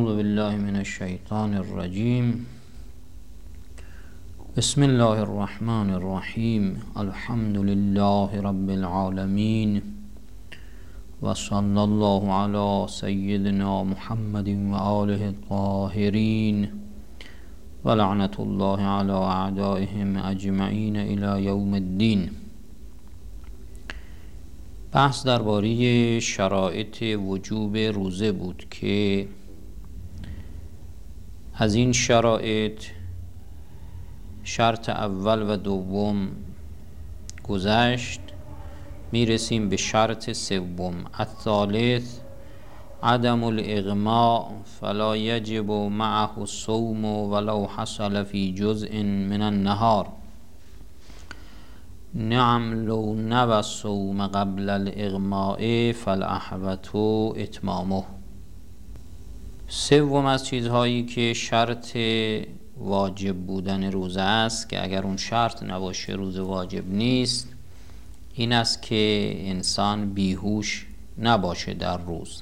اعوذ بالله من الشیطان الرجیم. بسم الله الرحمن الرحیم. الحمد لله رب العالمین و صلی الله علی سیدنا محمد و آله الطاهرین و لعنت الله علی اعدائهم اجمعین الی یوم الدین. بحث درباره شرایط وجوب روزه بود که از این شرایط شرط اول و دوم گذشت، میرسیم به شرط سوم. الثالث عدم الاغماء فلا یجب معه الصوم ولو حصل فی جزء من النهار. نعم لو نوى الصوم قبل الاغماء فالاحوط اتمامه. سوم از چیزهایی که شرط واجب بودن روزه است که اگر اون شرط نباشه روزه واجب نیست، این است که انسان بیهوش نباشه در روز.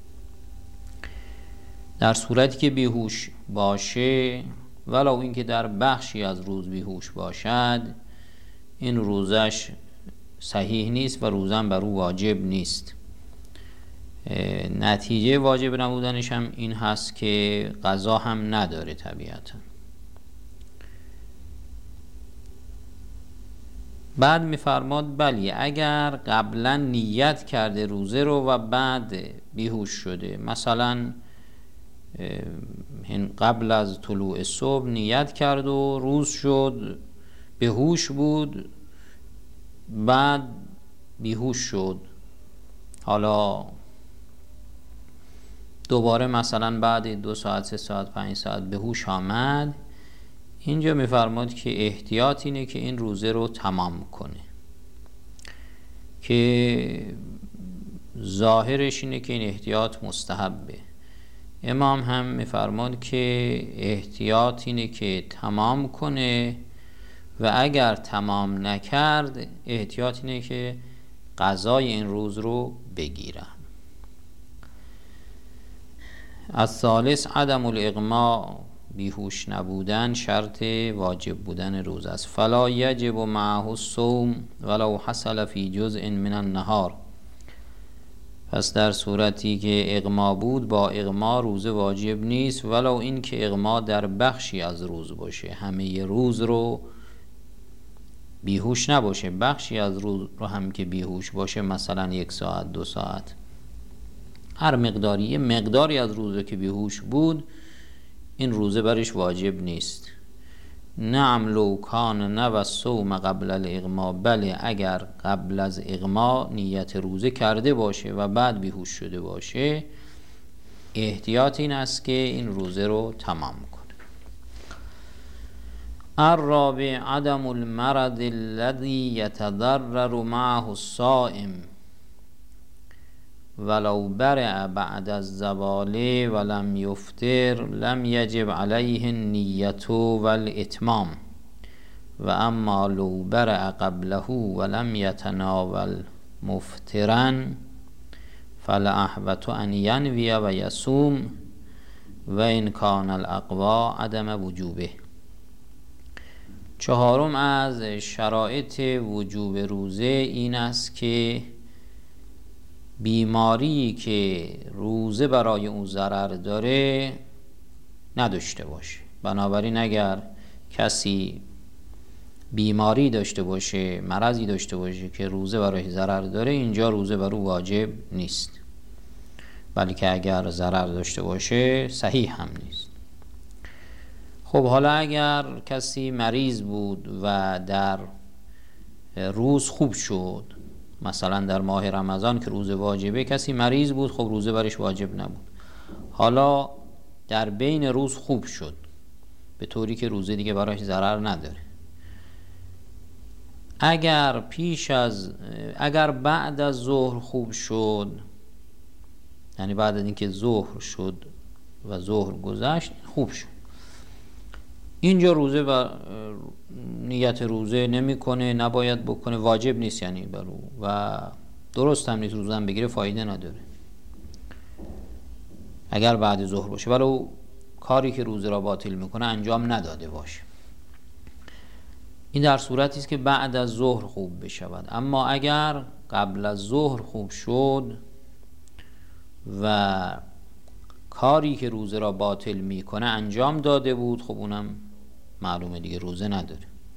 در صورتی که بیهوش باشه، ولو اینکه در بخشی از روز بیهوش باشد، این روزش صحیح نیست و روزم بر او واجب نیست. نتیجه واجب نبودنش هم این هست که قضا هم نداره طبیعتا. بعد میفرماد بلی اگر قبلا نیت کرده روزه رو و بعد بیهوش شده، مثلا قبل از طلوع صبح نیت کرد و روز شد، بیهوش بود، بعد بیهوش شد، حالا دوباره مثلا بعد 2 ساعت 3 ساعت 5 ساعت به هوش آمد، اینجا میفرماد که احتیاط اینه که این روزه رو تمام کنه، که ظاهرش اینه که این احتیاط مستحبه. امام هم میفرماد که احتیاط اینه که تمام کنه و اگر تمام نکرد احتیاط اینه که قضای این روز رو بگیرن. الثالث عدم الاغماء، بیهوش نبودن شرط واجب بودن روز است. فلا یجب معه الصوم ولو حصل فی جزء من النهار. پس در صورتی که اغما بود، با اغما روزه واجب نیست، ولو این که اغما در بخشی از روز باشه، همه روز رو بیهوش نباشه، بخشی از روز رو هم که بیهوش باشه، مثلا 1 ساعت 2 ساعت، هر مقداری، یه مقداری از روزه که بیهوش بود، این روزه برش واجب نیست. نعم لو کان نوى الصوم قبل الاغما، بله اگر قبل از اغما نیت روزه کرده باشه و بعد بیهوش شده باشه، احتیاط این است که این روزه رو تمام کنه. الرابع عدم المرض الذي يتضرر معه الصائم ولو برع بعد الزوال ولم يفطر لم يجب عليه النية والإتمام، و اما لو برع قبله ولم يتناول مفطرا فالأحوط أن ينوي ويصوم وإن كان الأقوى عدم وجوبه. چهارم از شرایط وجوب روزه این است که بیماری که روزه برای اون ضرر داره نداشته باشه. بنابراین اگر کسی بیماری داشته باشه، مرضی داشته باشه که روزه برای ضرر داره، اینجا روزه بر او واجب نیست، بلکه اگر ضرر داشته باشه صحیح هم نیست. خب حالا اگر کسی مریض بود و در روز خوب شد، مثلا در ماه رمضان که روزه واجبه، کسی مریض بود، خب روزه برش واجب نبود، حالا در بین روز خوب شد به طوری که روزه دیگه براش ضرر نداره. اگر بعد از ظهر خوب شد، یعنی بعد از اینکه ظهر شد و ظهر گذشت خوب شد، اینجا روزه و نیت روزه نمیکنه، نباید بکنه، واجب نیست یعنی برو، و درست هم نیست، روزه هم بگیره فایده نداره. اگر بعد ظهر باشه، ولو کاری که روزه را باطل میکنه انجام نداده باشه. این در صورتی است که بعد از ظهر خوب بشود. اما اگر قبل از ظهر خوب شد و کاری که روزه را باطل میکنه انجام داده بود، خب اونم معلومه دیگه روزه نداره.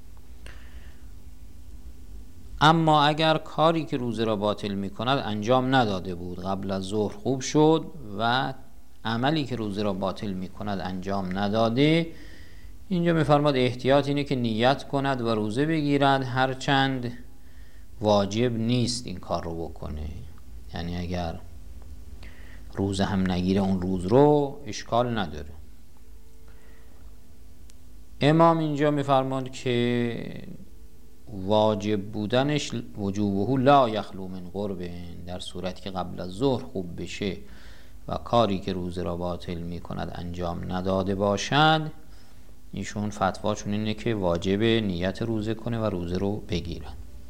اما اگر کاری که روزه را باطل میکند انجام نداده بود، قبل از ظهر خوب شد و عملی که روزه را باطل میکند انجام نداده، اینجا میفرماد احتیاط اینه که نیت کند و روزه بگیرد، هرچند واجب نیست این کار رو بکنه. یعنی اگر روزه هم نگیره اون روز رو اشکال نداره. امام اینجا میفرماد که واجب بودنش وجوبه لا یخلو من قرب، در صورتی که قبل از ظهر خوب بشه و کاری که روزه را باطل میکند انجام نداده باشد، ایشون فتواشون اینه که واجب نیت روزه کنه و روزه رو بگیره.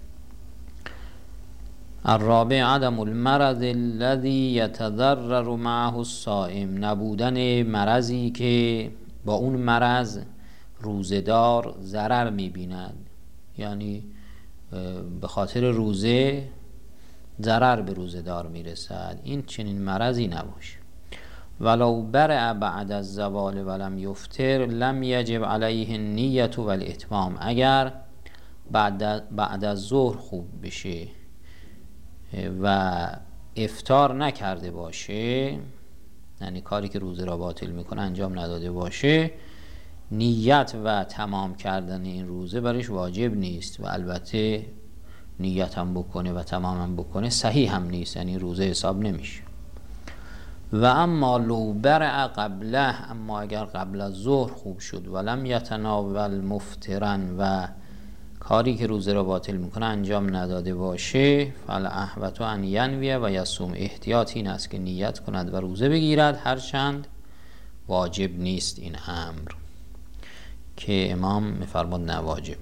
الرابع عدم المرض الذي يتضرر معه الصائم، نبودن مرضی که با اون مرض روزه‌دار ضرر می‌بیند، یعنی به خاطر روزه ضرر به روزه‌دار میرسد. این چنین مرضی نباشه. ولو برع بعد از زوال ولم یفطر لم یجب علیه النیة و الاتمام، اگر بعد از ظهر خوب بشه و افطار نکرده باشه، یعنی کاری که روزه را باطل میکنه انجام نداده باشه، نیت و تمام کردن این روزه برش واجب نیست. و البته نیت هم بکنه و تمام هم بکنه صحیح هم نیست، یعنی روزه حساب نمیشه. و اما لو برع قبله، اما اگر قبل از ظهر خوب شد ولم یتناول مفطرن و کاری که روزه را باطل میکنه انجام نداده باشه، فالاحوط ان ینوی و یصوم، احتیاط این است که نیت کند و روزه بگیرد، هرچند واجب نیست این امر، که امام میفرماد نواجب.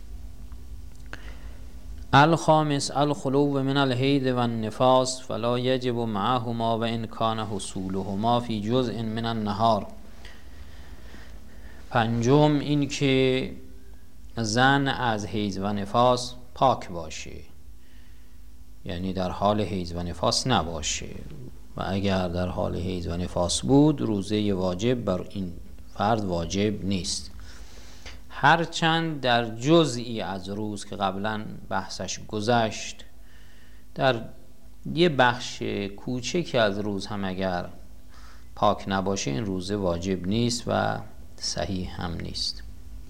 الخامس الخلو من الحید و النفاس فلا یجب معهما و ان کان حصولهما فی جزء من النهار. پنجم این که زن از حیض و نفاس پاک باشه، یعنی در حال حیض و نفاس نباشه، و اگر در حال حیض و نفاس بود روزه واجب بر این فرد واجب نیست، هرچند در جزئی از روز که قبلا بحثش گذشت، در یه بخش کوچکی از روز هم اگر پاک نباشه این روزه واجب نیست و صحیح هم نیست.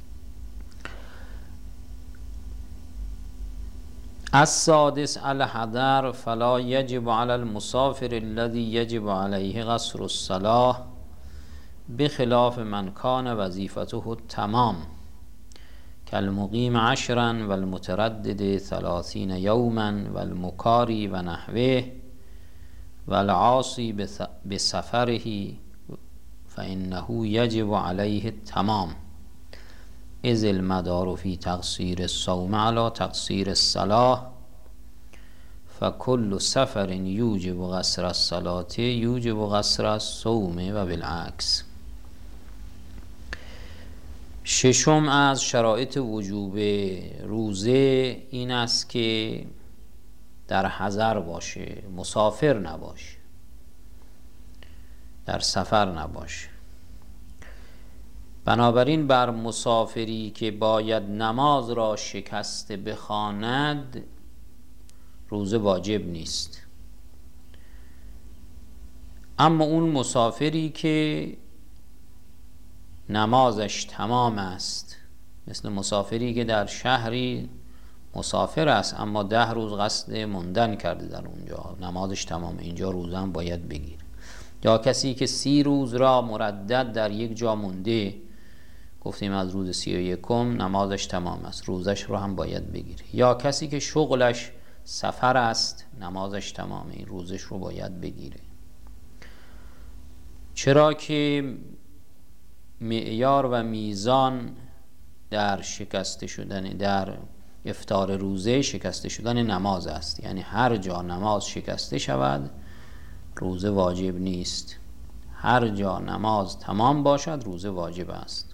السادس الحضر فلا یجب علی المسافر الذي یجب علیه قصر الصلاة بخلاف من کان وظیفته التمام کالمقیم 10 و المتردد 30 یوما و المکاری و نحوه و العاصی بسفره فإنه یجب علیه التمام اذ المدار فی تقصیر الصوم علی تقصیر الصلاة فکل سفر یوجب قصر الصلاة یوجب قصر الصوم و بالعکس. ششم از شرایط وجوب روزه این است که در حضر باشه، مسافر نباشه، در سفر نباشه. بنابراین بر مسافری که باید نماز را شکسته بخواند روزه واجب نیست. اما اون مسافری که نمازش تمام است، مثل مسافری که در شهری مسافر است اما 10 روز قصد موندن کرده در اونجا، نمازش تمام، اینجا روزه هم باید بگیره. یا کسی که 30 روز را مردد در یک جا مونده، گفتیم از روز 31 نمازش تمام است، روزش رو هم باید بگیره. یا کسی که شغلش سفر است، نمازش تمامه، این روزش رو باید بگیره. چرا که معیار و میزان در شکسته شدن، در افطار روزه شکسته شدن نماز است، یعنی هر جا نماز شکسته شود روزه واجب نیست، هر جا نماز تمام باشد روزه واجب است.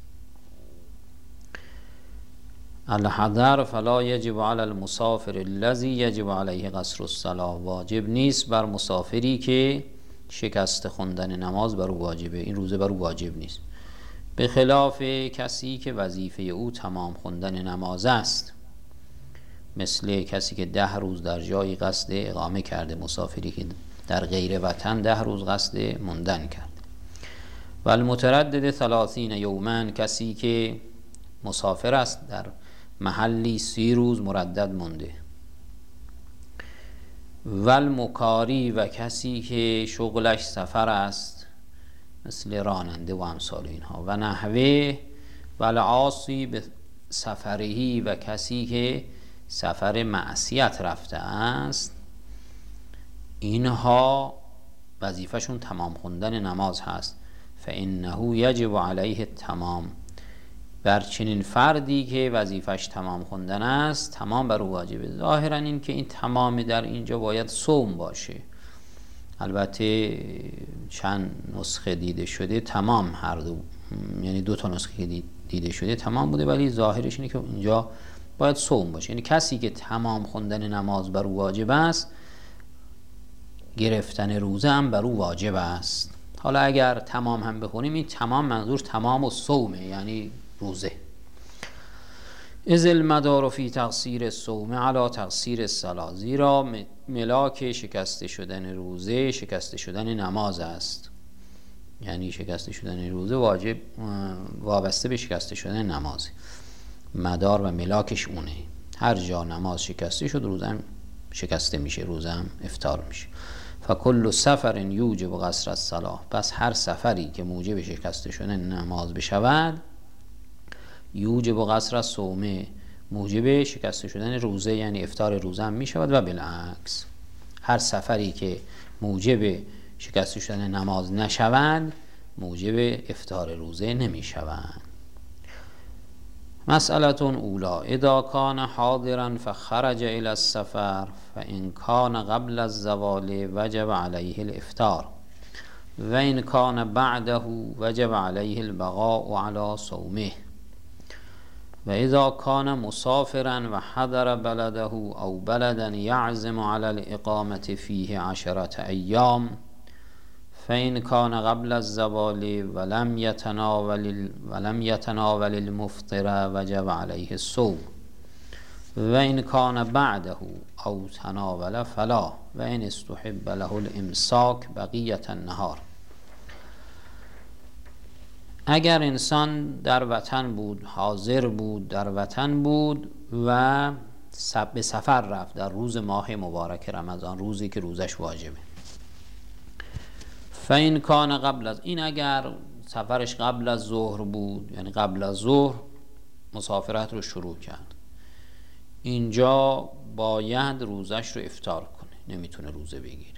الحذر فلا یجب علی المسافر الذی یجب علیه قصر الصلاة، واجب نیست بر مسافری که شکست خوندن نماز بر او واجبه، این روزه بر او واجب نیست. به خلاف کسی که وظیفه او تمام خوندن نماز است، مثل کسی که 10 روز در جایی قصد اقامه کرده، مسافری که در غیر وطن 10 روز قصد موندن کرد. و المتردد 30 یوما، کسی که مسافر است در محلی 30 روز مردد مونده. و المکاری، و کسی که شغلش سفر است مثل راننده و امثال اینها. و نحوه و العاصی به سفرهی، و کسی که سفر معصیت رفته است، اینها وظیفهشون تمام خوندن نماز هست. فانه یجب علیه تمام، بر چنین فردی که وظیفش تمام خوندن است تمام بر او واجبه. ظاهرا این که این تمام در اینجا باید صوم باشه. البته چند نسخه دیده شده تمام، هر دو، یعنی 2 تا نسخه دیده شده تمام بوده، ولی ظاهرش اینه که اینجا باید صوم باشه. یعنی کسی که تمام خوندن نماز بر او واجب است، گرفتن روزه هم بر او واجب است. حالا اگر تمام هم بخونیم، این تمام منظور تمام و صومه، یعنی روزه. اذ المدار فی تقصیر الصوم علی تقصیر الصلاة، زیرا ملاک شکسته شدن روزه شکسته شدن نماز است. یعنی شکسته شدن روزه واجب وابسته به شکسته شدن نمازه. مدار و ملاکش اونه. هر جا نماز شکسته شد روزه هم شکسته میشه، روزه هم افطار میشه. فکل سفر یوجب قصر الصلاة، پس هر سفری که موجب شکسته شدن نماز بشود، یوجب قصر الصوم، موجب شکسته شدن روزه یعنی افطار روزه هم میشود. و بالعکس، هر سفری که موجب شکسته شدن نماز نشوند، موجب افطار روزه نمیشوند. مسئله اولا، اذا کان حاضرا فخرج الى السفر فان کان قبل الزوال وجب علیه الافطار و ان کان بعده وجب علیه البقاء علی صومه. و اذا کان مسافرا و حضر بلده او بلدا یعزم علی الاقامة فیه 10 ایام فإن کان قبل الزوال ولم یتناول المفطر وجب علیه الصوم و ان کان بعده او تناول فلا و ان استحب له الامساک بقیة النهار. اگر انسان در وطن بود، حاضر بود، در وطن بود و به سفر رفت در روز ماه مبارک رمضان، روزی که روزش واجبه، فین کان قبل از این، اگر سفرش قبل از ظهر بود، یعنی قبل از ظهر مسافرت رو شروع کرد، اینجا باید روزش رو افطار کنه، نمیتونه روزه بگیره.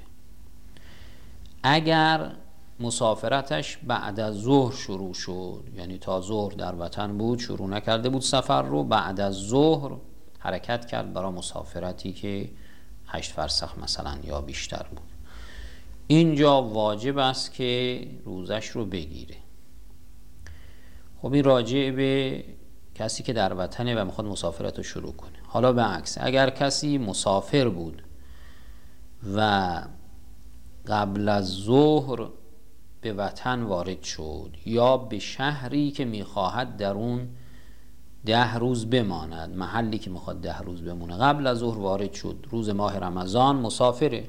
اگر مسافرتش بعد از ظهر شروع شد، یعنی تا ظهر در وطن بود، شروع نکرده بود سفر رو، بعد از ظهر حرکت کرد برای مسافرتی که 8 فرسخ مثلا یا بیشتر بود، اینجا واجب است که روزش رو بگیره. خب این راجع به کسی که در وطنه و میخواد مسافرت رو شروع کنه. حالا به عکس، اگر کسی مسافر بود و قبل از ظهر به وطن وارد شد یا به شهری که میخواهد در اون 10 روز بماند، محلی که میخواد 10 روز بمونه، قبل از ظهر وارد شد، روز ماه رمضان، مسافره،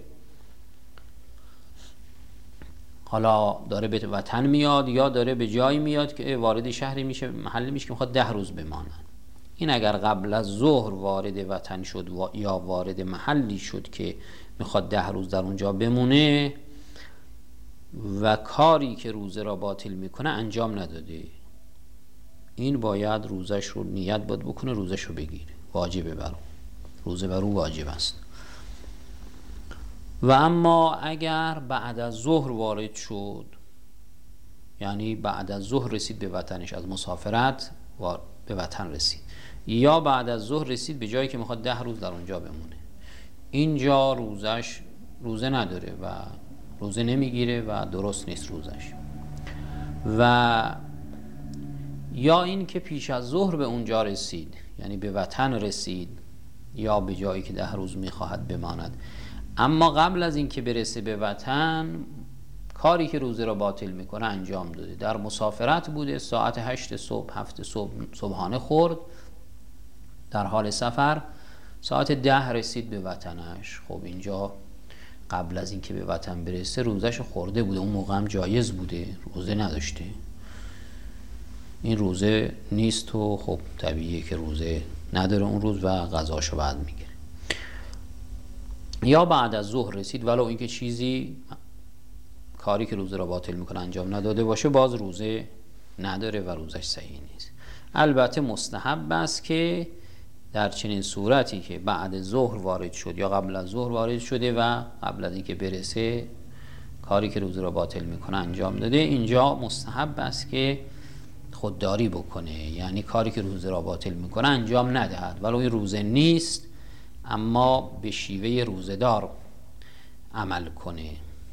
حالا داره به وطن میاد یا داره به جایی میاد که وارد شهری میشه، محلی میشه که میخواد 10 روز بماند. این اگر قبل از ظهر وارد وطن شد یا وارد محلی شد که میخواد 10 روز در اونجا بمونه و کاری که روزه را باطل میکنه انجام نداده، این باید روزش رو نیت باید بکنه، روزش رو بگیره، واجبه برو، روزه برو واجب است. و اما اگر بعد از ظهر وارد شد، یعنی بعد از ظهر رسید به وطنش، از مسافرت به وطن رسید، یا بعد از ظهر رسید به جایی که میخواد 10 روز در اونجا بمونه، اینجا روزه نداره و روزه نمیگیره و درست نیست روزش. و یا این که پیش از ظهر به اونجا رسید، یعنی به وطن رسید یا به جایی که 10 روز میخواهد بماند، اما قبل از این که برسه به وطن کاری که روزه را باطل میکنه انجام داده. در مسافرت بوده، ساعت 8 صبح 7 صبح صبحانه خورد در حال سفر، ساعت 10 رسید به وطنش. خب اینجا قبل از این که به وطن برسه روزش خورده بوده، اون موقع هم جایز بوده، روزه نداشته. این روزه نیست و خب طبیعیه که روزه نداره اون روز و غذاشو بعد میگیره. یا بعد از ظهر رسید ولو اینکه چیزی کاری که روزه را باطل میکنه انجام نداده باشه، باز روزه نداره و روزش صحیح نیست. البته مستحب است که در چنین صورتی که بعد ظهر وارد شد یا قبل از ظهر وارد شده و قبل از اینکه برسه کاری که روزه را باطل میکنه انجام داده، اینجا مستحب است که خودداری بکنه، یعنی کاری که روزه را باطل میکنه انجام ندهد ولو این روزه نیست، اما به شیوه روزه‌دار عمل کنه.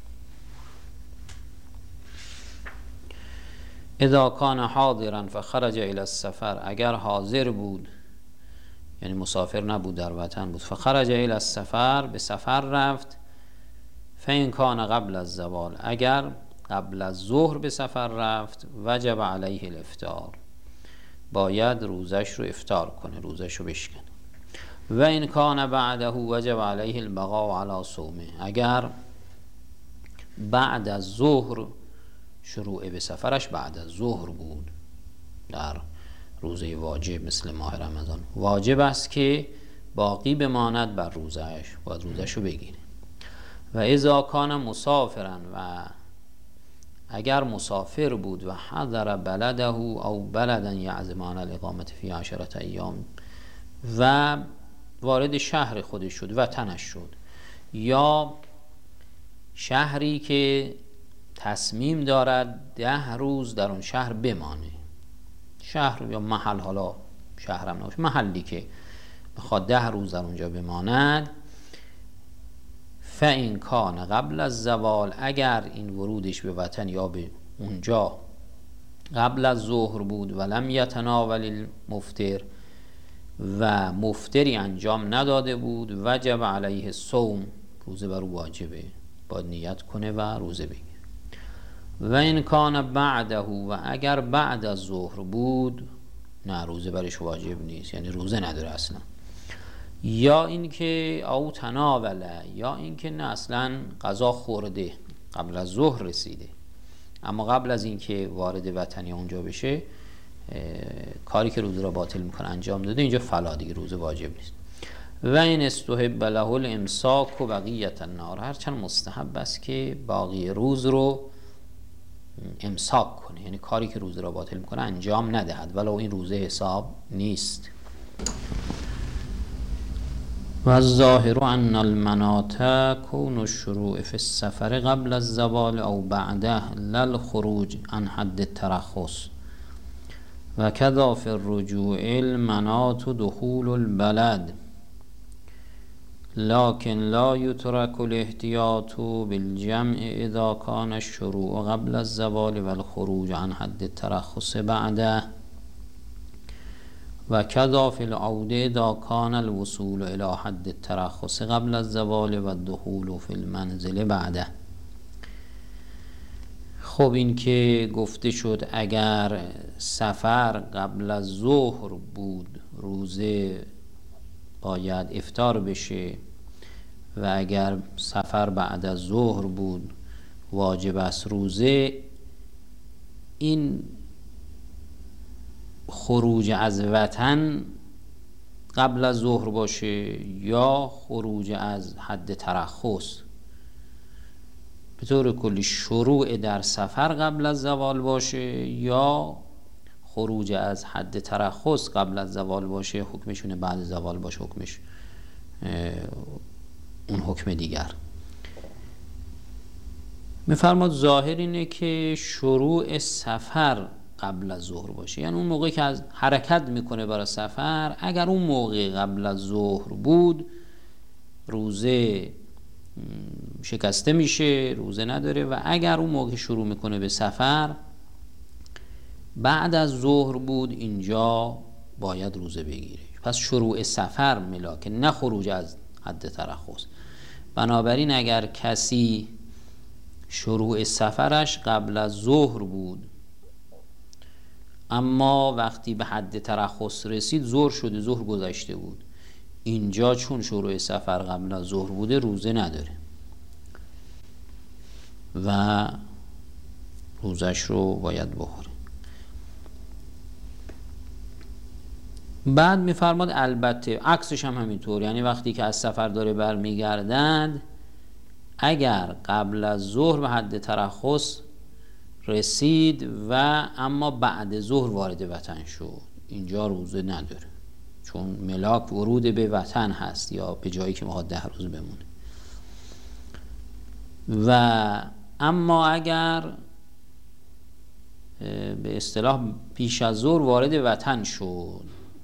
اذا کان حاضرا فخرج الى السفر، اگر حاضر بود یعنی مسافر نبود، در وطن بود، فخرج الى السفر، به سفر رفت، فإن کان قبل الزوال، اگر قبل از ظهر به سفر رفت، وجب علیه الافطار، باید روزش رو افطار کنه، روزش رو بشکنه. و این کان بعده وجب علیه البقاء علی صومه، اگر بعد از ظهر شروع به سفرش بعد از ظهر بود در روزه واجب مثل ماه رمضان، واجب است که باقی بماند بر روزش، باید روزش رو بگیره. و اذا کان مسافرا، و اگر مسافر بود و حضر بلده او بلدا یعزمان الاقامت فی 10 ایام، و وارد شهر خودش شد، وطنش شد، یا شهری که تصمیم دارد 10 روز در اون شهر بمانه، شهر یا محل، حالا شهرم نباشه، محلی که بخواد 10 روز در اونجا بماند، فإن کان قبل از زوال، اگر این ورودش به وطن یا به اونجا قبل از ظهر بود، ولم یتناول المفطر، و مفطری انجام نداده بود، وجب علیه الصوم، روزه بر او واجبه، باید نیت کنه و روزه بگیره. و این کان بعده، و اگر بعد از ظهر بود، نه روزه برش واجب نیست، یعنی روزه نداره اصلا. یا اینکه او تناوله، یا اینکه نه اصلا غذا خورده، قبل از ظهر رسیده، اما قبل از اینکه وارد وطنی اونجا بشه کاری که روزه را باطل میکنه انجام داده، اینجا فلا، دیگه روزه واجب نیست. و این استحب له الامساک و بقیت النهار، هرچند مستحب است که باقی روز رو امساک کنه، یعنی کاری که روزه را باطل میکنه انجام ندهد ولو این روزه حساب نیست. و الظاهر ان المناط کون الشروع فی السفر قبل الزوال او بعده لا الخروج عن حد الترخص، و کذا فی الرجوع المناط دخول البلد، لكن لا يترك الاحتیاط بالجمع اذا كان الشروع قبل الزوال والخروج عن حد الترخص بعده، و کذا فی العوده اذا كان الوصول الى حد الترخص قبل الزوال والدخول فی المنزل بعده. خب این که گفته شد اگر سفر قبل از ظهر بود روزه باید افطار بشه، و اگر سفر بعد از ظهر بود واجب است روزه. این خروج از وطن قبل از ظهر باشه یا خروج از حد ترخص، به طور کلی شروع در سفر قبل از زوال باشه یا خروج از حد ترخص قبل از زوال باشه، حکمشونه بعد زوال باشه، حکمش اون حکم دیگر. میفرماد ظاهر اینه که شروع سفر قبل از ظهر باشه، یعنی اون موقعی که از حرکت میکنه برای سفر، اگر اون موقع قبل از ظهر بود روزه شکسته میشه، روزه نداره. و اگر اون موقع شروع میکنه به سفر بعد از ظهر بود اینجا باید روزه بگیره. پس شروع سفر ملاک، نه خروج از حد ترخص. بنابراین اگر کسی شروع سفرش قبل از ظهر بود اما وقتی به حد ترخص رسید ظهر شده، ظهر گذشته بود، اینجا چون شروع سفر قبل از ظهر بوده روزه نداره و روزش رو باید بخوره. بعد میفرماد البته عکسش هم همینطور، یعنی وقتی که از سفر داره برمیگردد اگر قبل از ظهر به حد ترخص رسید و اما بعد ظهر وارد وطن شد، اینجا روزه نداره، چون ملاک ورود به وطن هست یا به جایی که میخواد 10 روز بمونه. و اما اگر به اصطلاح پیش از ظهر وارد وطن شد،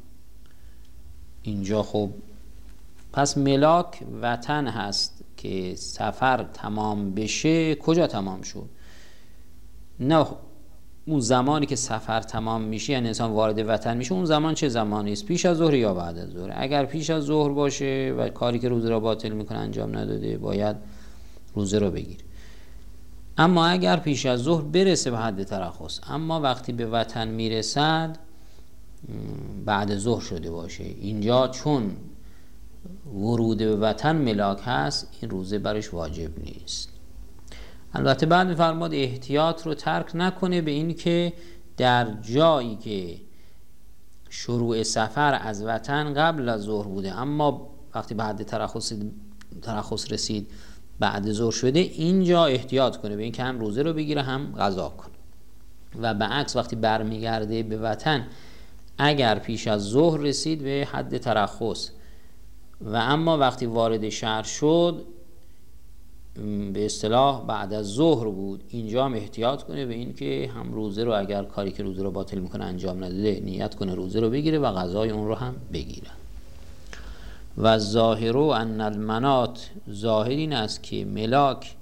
اینجا خب پس ملاک وطن هست که سفر تمام بشه. کجا تمام شد؟ نه اون زمانی که سفر تمام میشه، یعنی انسان وارد وطن میشه، اون زمان چه زمانی است؟ پیش از ظهر یا بعد از ظهر؟ اگر پیش از ظهر باشه و کاری که روزه را باطل میکنه انجام نداده، باید روزه رو بگیره. اما اگر پیش از ظهر برسه به حد ترخص اما وقتی به وطن میرسد بعد ظهر شده باشه، اینجا چون ورود به وطن ملاک هست، این روزه برش واجب نیست. البته بعد می‌فرماد احتیاط رو ترک نکنه به این که در جایی که شروع سفر از وطن قبل از ظهر بوده اما وقتی به حد ترخص رسید بعد ظهر شده، اینجا احتیاط کنه به این که هم روزه رو بگیره هم قضا کنه. و به عکس وقتی برمیگرده به وطن اگر پیش از ظهر رسید به حد ترخص و اما وقتی وارد شهر شد به اصطلاح بعد از ظهر بود، اینجا هم احتیاط کنه به این که هم روزه رو اگر کاری که روزه رو باطل میکنه انجام نداده نیت کنه روزه رو بگیره و قضای اون رو هم بگیره. و ظاهر ان المنات، ظاهر این است که ملاک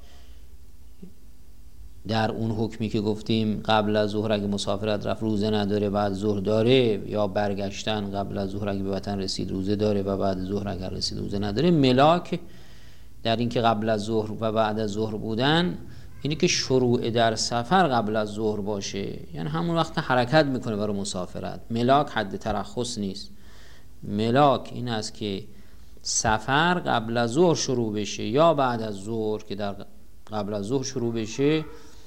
در اون حکمی که گفتیم قبل از ظهر اگه مسافرت رفت روزه نداره، بعد ظهر داره، یا برگشتن قبل از ظهر اگه به وطن رسید روزه داره و بعد ظهر اگر رسید روزه نداره. ملاک در این که قبل از ظهر و بعد از ظهر بودن اینی که شروع در سفر قبل از ظهر باشه، یعنی همون وقت حرکت میکنه برای مسافرت. ملاک حد ترخص نیست. ملاک این است که سفر قبل از ظهر شروع بشه یا بعد از ظهر، که در قبل از ظهر شروع بشه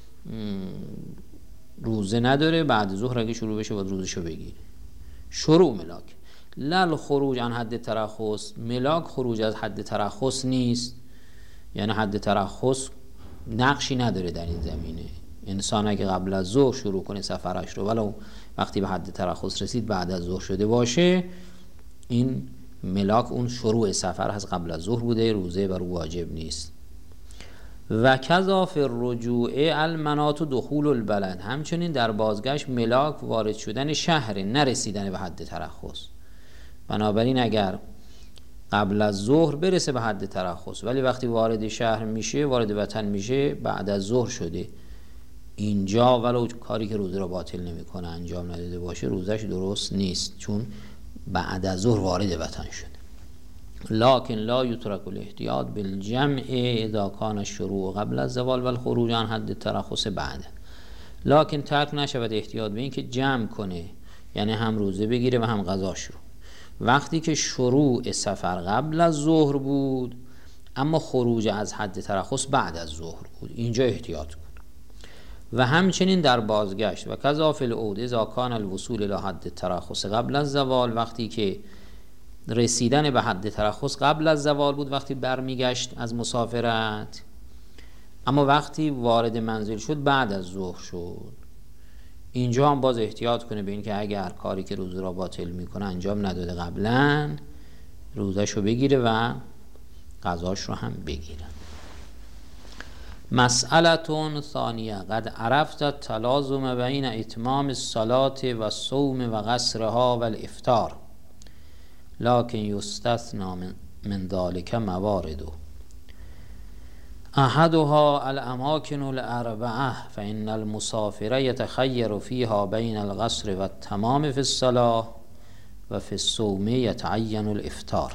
روزه نداره، بعد ظهر اگه شروع بشه باید روزشو بگیره. شروع ملاک. لل خروج عن حد ترخص، ملاک خروج از حد ترخص نیست، یعنی حد ترخص نقشی نداره در این زمینه. انسان اگه قبل از ظهر شروع کنه سفرش رو ولو وقتی به حد ترخص رسید بعد از ظهر شده باشه، این ملاک اون شروع سفر هست، قبل از ظهر بوده، روزه بر واجب نیست. و کذا فی الرجوع المنات دخول البلد، همچنین در بازگشت ملاک وارد شدن شهر، نرسیدن به حد ترخص. بنابراین اگر قبل از ظهر برسه به حد ترخص ولی وقتی وارد شهر میشه، وارد وطن میشه، بعد از ظهر شده، اینجا ولو کاری که روزه را باطل نمیکنه انجام نداده باشه، روزش درست نیست، چون بعد از ظهر وارد وطن شده. لکن لا یترک الاحتیاط بالجمع اذا کان الشروع قبل الزوال والخروج عن حد ترخص بعد. لکن ترک نشود احتیاط به این که جمع کنه، یعنی هم روزه بگیره و هم قضاش رو، وقتی که شروع سفر قبل از ظهر بود اما خروج از حد ترخص بعد از ظهر بود، اینجا احتیاط کن. و همچنین در بازگشت و کذا فی العود اذا کان الوصول الی حد ترخص قبل الزوال، وقتی که رسیدن به حد ترخص قبل از زوال بود وقتی برمیگشت از مسافرت، اما وقتی وارد منزل شد بعد از ظهر شد، اینجا هم باز احتیاط کنه به این که اگر کاری که روزه را باطل میکنه انجام نداده قبلا، روزشو بگیره و قضاش رو هم بگیره. مسئله ثانیه قد عرفت التلازم بین اتمام الصلاة و الصوم و قصرها و الافطار، لکن یستثنی من ذلك موارد. احدها الاماکن الاربعه فان المسافر یتخیر فیها بین القصر و التمام فی الصلاة و فی الصوم یتعین الافطار.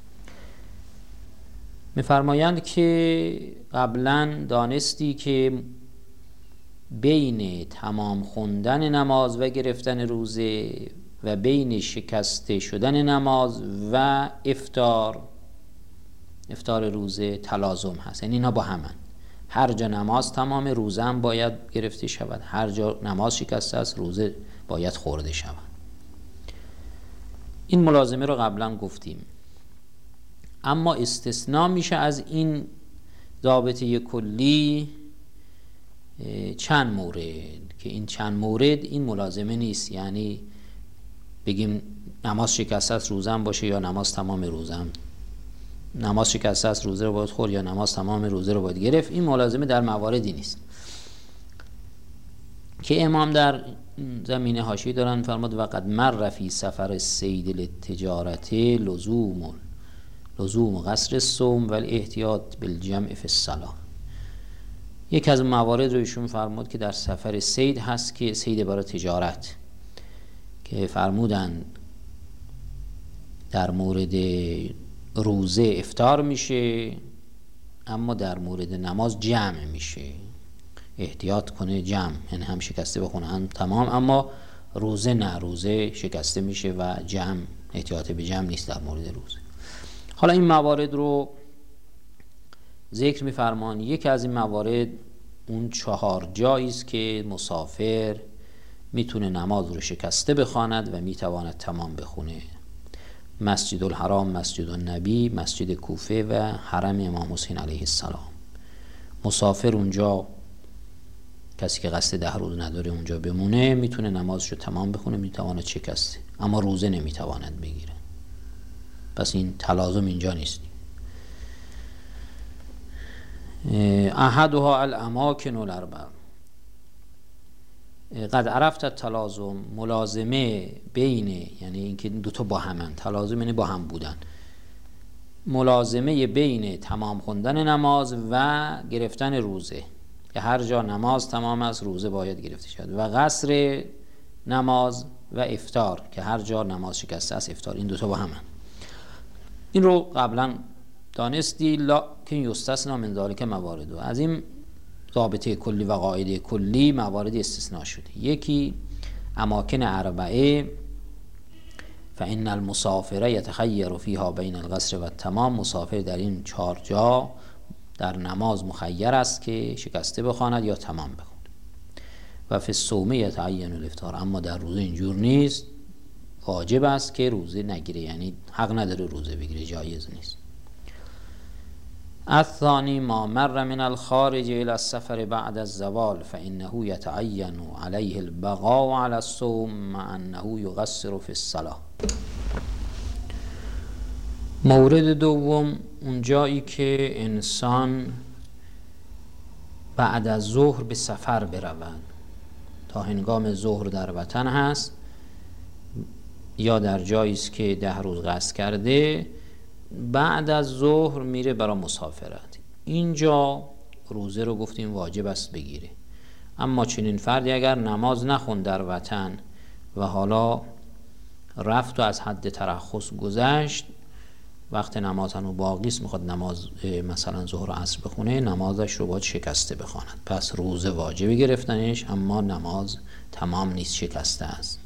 می‌فرمایند که قبلا دانستی که بین تمام خوندن نماز و گرفتن روزه و بین شکسته شدن نماز و افطار روزه تلازم هست، یعنی اینا با همن. هر جا نماز تمام، روزه هم باید گرفته شود. هر جا نماز شکسته است، روزه باید خورده شود. این ملازمه رو قبلا گفتیم. اما استثناء میشه از این ضابطه کلی چند مورد که این چند مورد این ملازمه نیست. یعنی بگیم نماز شکسته است روزه هم باشه یا نماز تمام روزه هم، نماز شکسته است روزه رو باید خورد یا نماز تمام روزه رو باید گرفت. این ملازمه در مواردی نیست که امام در زمینه حاشیه دارن فرمود و قد مر فی سفر الصید للتجارت لزوم قصر الصوم و الاحتیاط بالجمع فی الصلاة. یک از موارد رو ایشون فرمود که در سفر صید هست که صید برای تجارت، که فرمودن در مورد روزه افطار میشه اما در مورد نماز جمع میشه. احتیاط کنه جمع، یعنی هم شکسته بخونه هم تمام، اما روزه نه، روزه شکسته میشه و جمع، احتیاط به جمع نیست در مورد روزه. حالا این موارد رو ذکر میفرمان. یکی از این موارد اون 4 جایی است که مسافر میتونه نماز رو شکسته بخواند و میتواند تمام بخونه: مسجد الحرام، مسجد النبی، مسجد کوفه و حرم امام حسین علیه السلام. مسافر اونجا، کسی که قصد 10 روز نداره اونجا بمونه، میتونه نمازشو تمام بخونه، میتواند شکسته، اما روزه نمیتواند بگیره. پس این تلازم اینجا نیست. احدها الاماکن الاربع. قد عرفت التلازم، ملازمه بین، یعنی اینکه دوتا با همن، تلازم یعنی با هم بودن، ملازمه بین تمام خوندن نماز و گرفتن روزه، که هر جا نماز تمام است روزه باید گرفته شد، و قصر نماز و افطار، که هر جا نماز شکسته است افطار. این دوتا با همن. این رو قبلا دانستی. لکن یستثنی من ذلک موارد. از این ضابطه کلی و قاعده کلی موارد استثناء شده. یکی اماکن اربعه فان المسافر یتخیر فیها بین القصر و التمام. مسافر در این 4 جا در نماز مخیر است که شکسته بخواند یا تمام بخواند. و فی الصوم یتعین الافطار. اما در روزه اینجور نیست، واجب است که روزه نگیره، یعنی حق نداره روزه بگیره، جایز نیست. الثانی ما مر من الخارج الى السفر بعد الزوال فانه یتعین علیه البقاء علی الصوم مع انه یقصر فی الصلاة. مورد دوم اون جایی که انسان بعد از ظهر به سفر برود، تا هنگام ظهر در وطن هست یا در جایی است که 10 روز قصد کرده، بعد از ظهر میره برای مسافرت. اینجا روزه رو گفتیم واجب است بگیره. اما چنین فردی اگر نماز نخوند در وطن و حالا رفت و از حد ترخص گذشت، وقت نماز هنوز باقی است، میخواد نماز مثلا ظهر و عصر بخونه، نمازش رو باید شکسته بخواند. پس روزه واجب گرفتنش، اما نماز تمام نیست، شکسته است.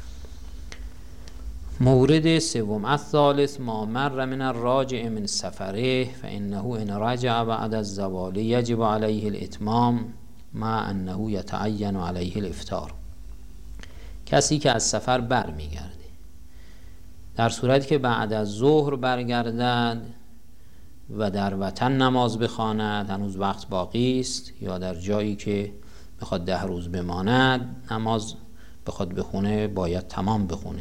مورد سوم الثالث ما مر من الراجع من سفره فانه ان رجع بعد الزوال یجب علیه الاتمام مع انه یتعین علیه الافطار. کسی که از سفر برمیگرده، در صورتی که بعد از ظهر برگردد و در وطن نماز بخواند، هنوز وقت باقی است، یا در جایی که بخواد 10 روز بماند نماز بخواد بخونه، باید تمام بخونه.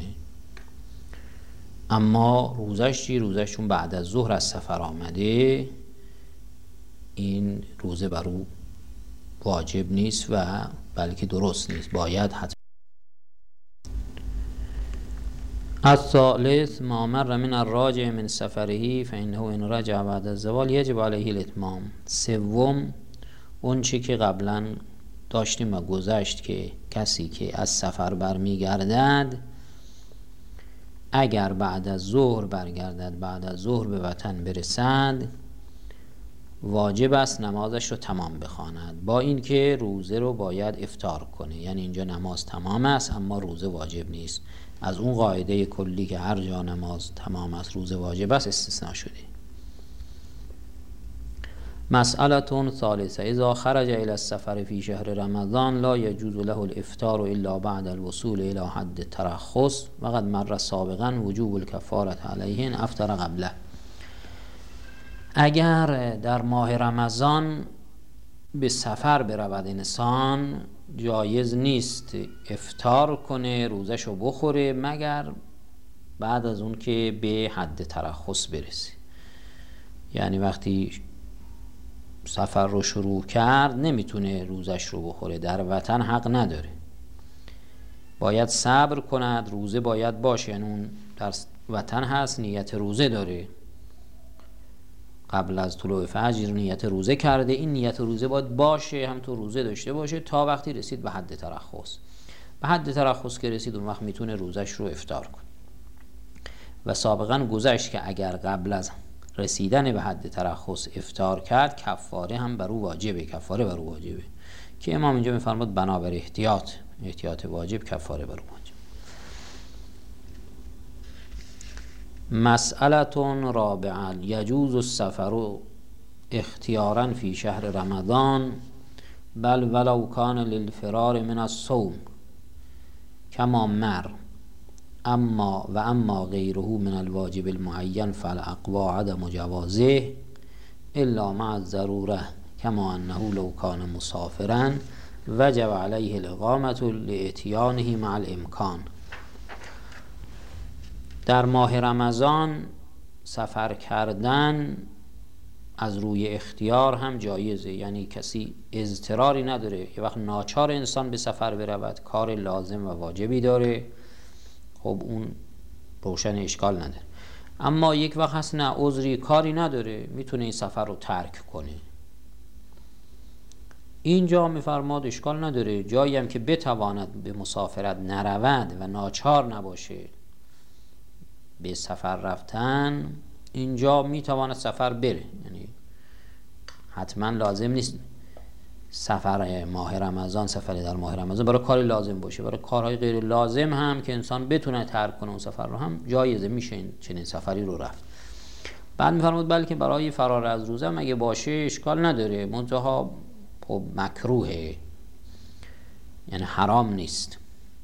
اما روزش چون بعد از ظهر از سفر آمده، این روزه بر او واجب نیست و بلکه درست نیست، باید حتما. الثالث ما مر من الراجع من سفره فإنه ان رجع بعد الزوال یجب علیه الاتمام. سوم اون چی که قبلا داشتیم و گذشت که کسی که از سفر برمیگردد اگر بعد از ظهر برگردد، بعد از ظهر به وطن برسد، واجب است نمازش رو تمام بخواند، با اینکه روزه رو باید افطار کنه. یعنی اینجا نماز تمام است اما روزه واجب نیست. از اون قاعده کلی که هر جا نماز تمام است روزه واجب است استثناء شده. مسئله ثالثه اذا خرج الى السفر في شهر رمضان لا يجوز له الافطار الا بعد الوصول الى حد الترخص وقد مر سابقا وجوب الكفاره علیه ان افطر قبله. اگر در ماه رمضان به سفر برود انسان، جایز نیست افطار کنه، روزشو بخوره مگر بعد از اون که به حد ترخص برسه. یعنی وقتی سفر رو شروع کرد نمیتونه روزش رو بخوره، در وطن حق نداره، باید صبر کند، روزه باید باشه. یعنی اون در وطن هست نیت روزه داره، قبل از طلوع فجر نیت روزه کرده، این نیت روزه باید باشه، هم تو روزه داشته باشه تا وقتی رسید به حد ترخص. به حد ترخص که رسید اون وقت میتونه روزش رو افطار کنه. و سابقا گذشت که اگر قبل از رسیدن به حد ترخص افطار کرد کفاره هم بر او واجبه، کفاره بر او واجبه که امام اینجا میفرماد بنابر احتیاط واجب کفاره بر او واجب. مسئله رابعه یجوز السفر اختیارا فی شهر رمضان بل ولو کان للفرار من الصوم کما مر اما غیره من الواجب المعین فالاقوى عدم جوازه الا مع الضروره کما انه لو کان مسافرا وجب علیه الاقامه لاتیانه مع الامکان. در ماه رمضان سفر کردن از روی اختیار هم جایزه، یعنی کسی اضطراری نداره. یه وقت ناچار انسان به سفر برود، کار لازم و واجبی داره، خب اون روشن اشکال نداره. اما یک وقت هست نه عذری کاری نداره، میتونه این سفر رو ترک کنه. اینجا میفرماد اشکال نداره، جایی هم که بتواند به مسافرت نرود و ناچار نباشه به سفر رفتن، اینجا میتواند سفر بره. یعنی حتما لازم نیست سفر ماه رمضان، سفر در ماه رمضان برای کاری لازم باشه، برای کارهای غیر لازم هم که انسان بتونه ترک کنه اون سفر رو هم جایزه، میشه چنین سفری رو رفت. بعد میفرمود بلکه برای فرار از روزه هم اگه باشه اشکال نداره، منتها خب مکروهه، یعنی حرام نیست.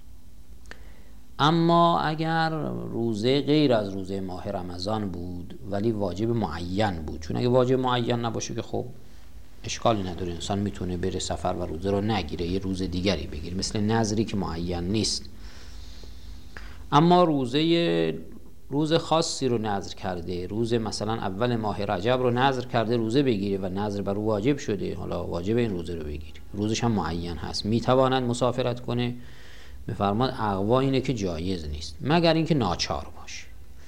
اما اگر روزه غیر از روزه ماه رمضان بود ولی واجب معین بود، چون اگه واجب معین نباشه که خب اشکالی نداره، انسان میتونه بره سفر و روزه رو نگیره، یه روز دیگری بگیره، مثل نذری که معین نیست. اما روز خاصی رو نذر کرده، روز مثلا اول ماه رجب رو نذر کرده روزه بگیره و نذر بر او واجب شده، حالا واجب این روزه رو بگیره، روزش هم معین هست، میتواند مسافرت کنه. میفرماد اقوا اینه که جایز نیست مگر اینکه ناچار باشه.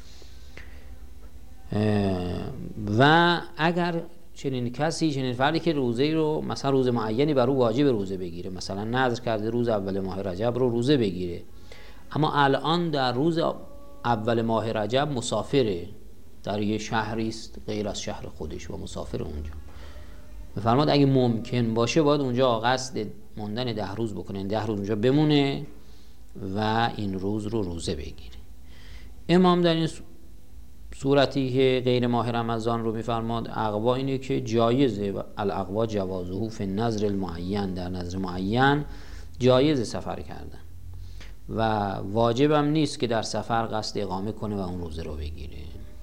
و اگر چنین کسی، چنین فردی که روزه رو مثلا روز معینی بر او واجب روزه بگیره، مثلا نذر کرده روز اول ماه رجب رو روزه بگیره، اما الان در روز اول ماه رجب مسافره، در یه شهری است غیر از شهر خودش و مسافر اونجا، میفرماد اگه ممکن باشه باید اونجا قصد موندن 10 روز بکنه، 10 روز اونجا بمونه و این روز رو روزه بگیره. امام در این صورتی که غیر ماه رمضان رو میفرماد اقوا اینه که جایزه و الاقوا جوازه فی النذر المعین، در نذر معین جایز سفر کردن و واجبم نیست که در سفر قصد اقامه کنه و اون روزه رو بگیره.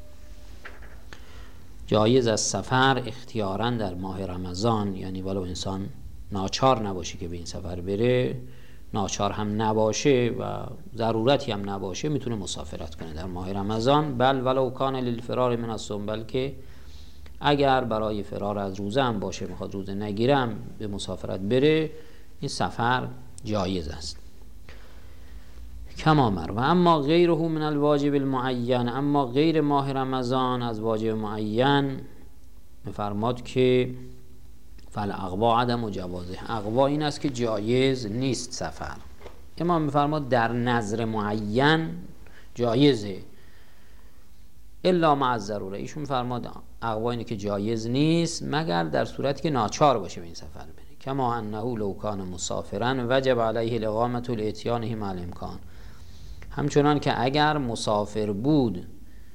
جایز از سفر اختیاراً در ماه رمضان، یعنی ولو انسان ناچار نباشه که به این سفر بره، ناچار هم نباشه و ضرورتی هم نباشه، میتونه مسافرت کنه در ماه رمضان. بل ولو کان للفرار من الصوم، بلکه اگر برای فرار از روزه هم باشه، میخواد روزه نگیرم به مسافرت بره، این سفر جایز است. کما مر. و اما غیره من الواجب المعین، اما غیر ماه رمضان از واجب معین میفرماد که فالاقوا عدم جوازه، اقوا این است که جایز نیست سفر. امام میفرماد در نظر معین جایزه الا مع الضروره. ایشون میفرماد اقوا اینه که جایز نیست مگر در صورتی که ناچار باشه به این سفر بره. کما انه لو کان مسافرا وجب علیه الاقامه لاتیانه مع الامکان، همچنان که اگر مسافر بود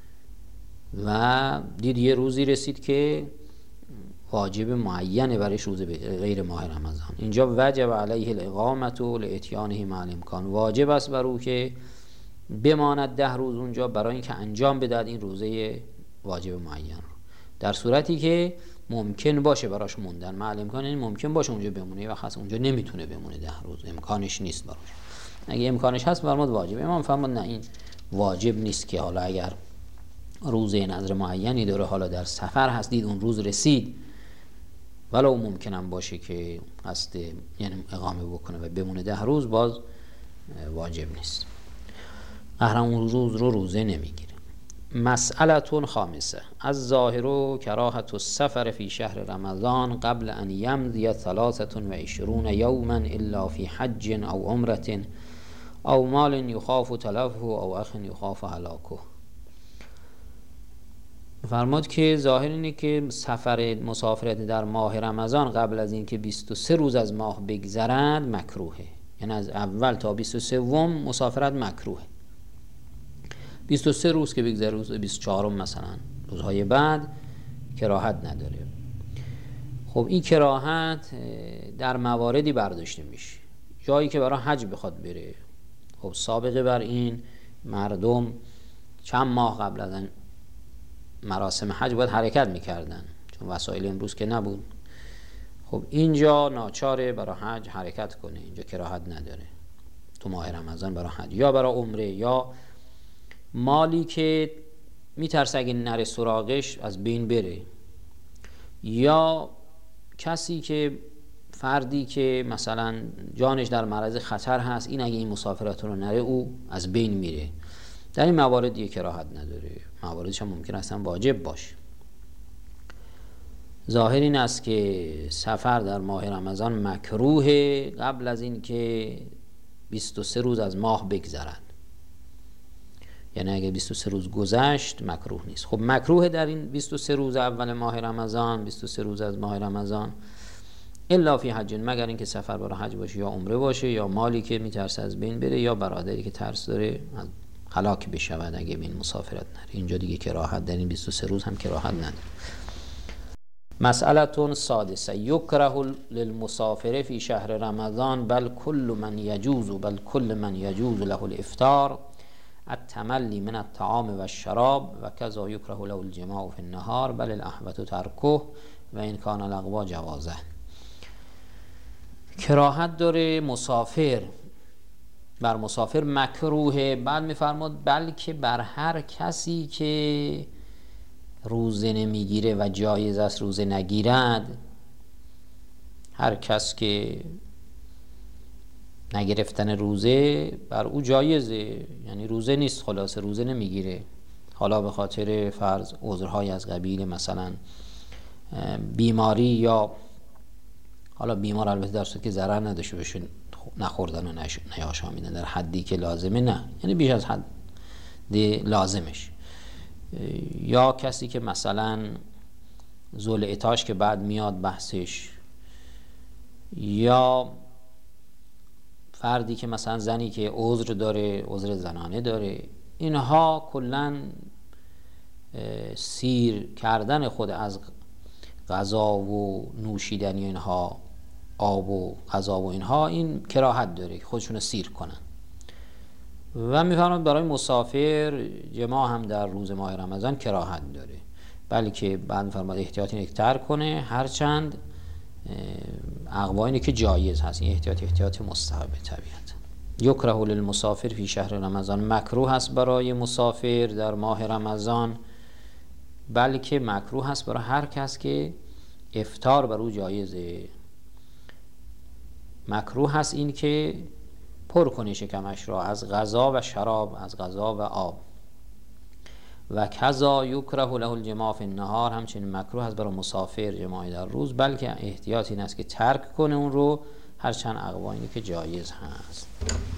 و دید یه روزی رسید که واجب معینه برایش روز غیر ماه رمضان، اینجا وجب علیه الاقامه لاتیانه مع الامکان، واجب است بر او که بماند 10 روز اونجا برای اینکه انجام بدهد این روزه واجب معین رو، در صورتی که ممکن باشه براش موندن. مع الامکان یعنی ممکن باشه اونجا بمونه و خاص اونجا نمیتونه بمونه 10 روز، امکانش نیست براش. اگه امکانش هست فرمود واجب. امام فرمود نه، این واجب نیست که حالا اگر روزه نظر معینی داره، حالا در سفر هست دید اون روز رسید ولو ممکنم باشه که قصد یعنی اقامه بکنه و بمونه 10 روز، باز واجب نیست، محرم اون روز رو روزه نمیگیره. مسئله خامسه از ظاهر کراهت السفر فی شهر رمضان قبل ان یمضی 23 یوما الا فی حج او عمرة او مال یخاف تلفه او اخ یخاف هلاکه. فرمود که ظاهر اینه که سفر مسافرت در ماه رمضان قبل از اینکه 23 روز از ماه بگذرند مکروهه، یعنی از اول تا 23 مسافرت مکروهه. 23 روز که بگذره، روز 24 مثلا روزهای بعد کراهت نداره. خب این کراهت در مواردی برداشته میشه، جایی که برای حج بخواد بره. خب سابقه بر این مردم چند ماه قبل از مراسم حج باید حرکت میکردن، چون وسایل امروز که نبود. خب اینجا ناچاره برای حج حرکت کنه، اینجا کراهت نداره تو ماه رمضان برای حج یا برای عمره، یا مالی که میترسه اگه نره سراغش از بین بره، یا کسی که فردی که مثلا جانش در معرض خطر هست، این اگه این مسافرت رو نره او از بین میره. در این موارد دیگه کراهت نداره، مواردش هم ممکن است واجب باشه. ظاهر این است که سفر در ماه رمضان مکروه قبل از این که 23 روز از ماه بگذرند، یعنی اگه 23 روز گذشت مکروه نیست. خب مکروه در این 23 روز اول ماه رمضان، 23 روز از ماه رمضان الا فی حج، مگر اینکه سفر برای حج باشه یا عمره باشه، یا مالی که میترسه از بین بره، یا برادری که ترس داره از هلاک بشود اگه به این مسافرت نره. اینجا دیگه کراهت در این 23 روز هم کراهت نداره. مسئله سادسه یکره للمسافر فی شهر رمضان بل کل من یجوز له الافطار التملی من الطعام و الشراب و کذا یکره له الجماع فی النهار بل الاحوط ترکه و ان کان الاقوا جوازه. کراهت داره مسافر، بر مسافر مکروهه. بعد میفرماد بلکه بر هر کسی که روزه نمیگیره و جایز است روزه نگیرد، هر کس که نگرفتن روزه بر او جایزه، یعنی روزه نیست، خلاصه روزه نمیگیره، حالا به خاطر فرض عذرهای از قبیل مثلا بیماری، یا حالا بیمار البته در صورتی که ضرر نداشته باشه نخوردن و نیاشامیدن در حدی که لازمه، نه یعنی بیش از حد لازمش، یا کسی که مثلا ذل اتاش که بعد میاد بحثش، یا فردی که مثلا زنی که عذر داره، عذر زنانه داره، اینها کلن سیر کردن خود از غذا و نوشیدنی اینها، آب و غذا و اینها، این کراهت داره که خودشون سیر کنن. و میفرماید برای مسافر جماع هم در روز ماه رمضان کراهت داره، بلکه بعد میفرماید احتیاط اینه که ترک کنه، هرچند اقوا اینه که جایز هست. این احتیاط مستحب طبیعت. یکره للمسافر فی شهر رمضان، مکروه است برای مسافر در ماه رمضان، بلکه مکروه است برای هر کس که افطار بر او جایزه. مکروه هست این که پر کنه شکمش را از غذا و شراب، از غذا و آب. و کذا یکره له الجماع فی النهار، همچنین مکروه است برای مسافر جماع در روز، بلکه احتیاط این است که ترک کنه اون رو، هرچند اقوایی که جایز هست.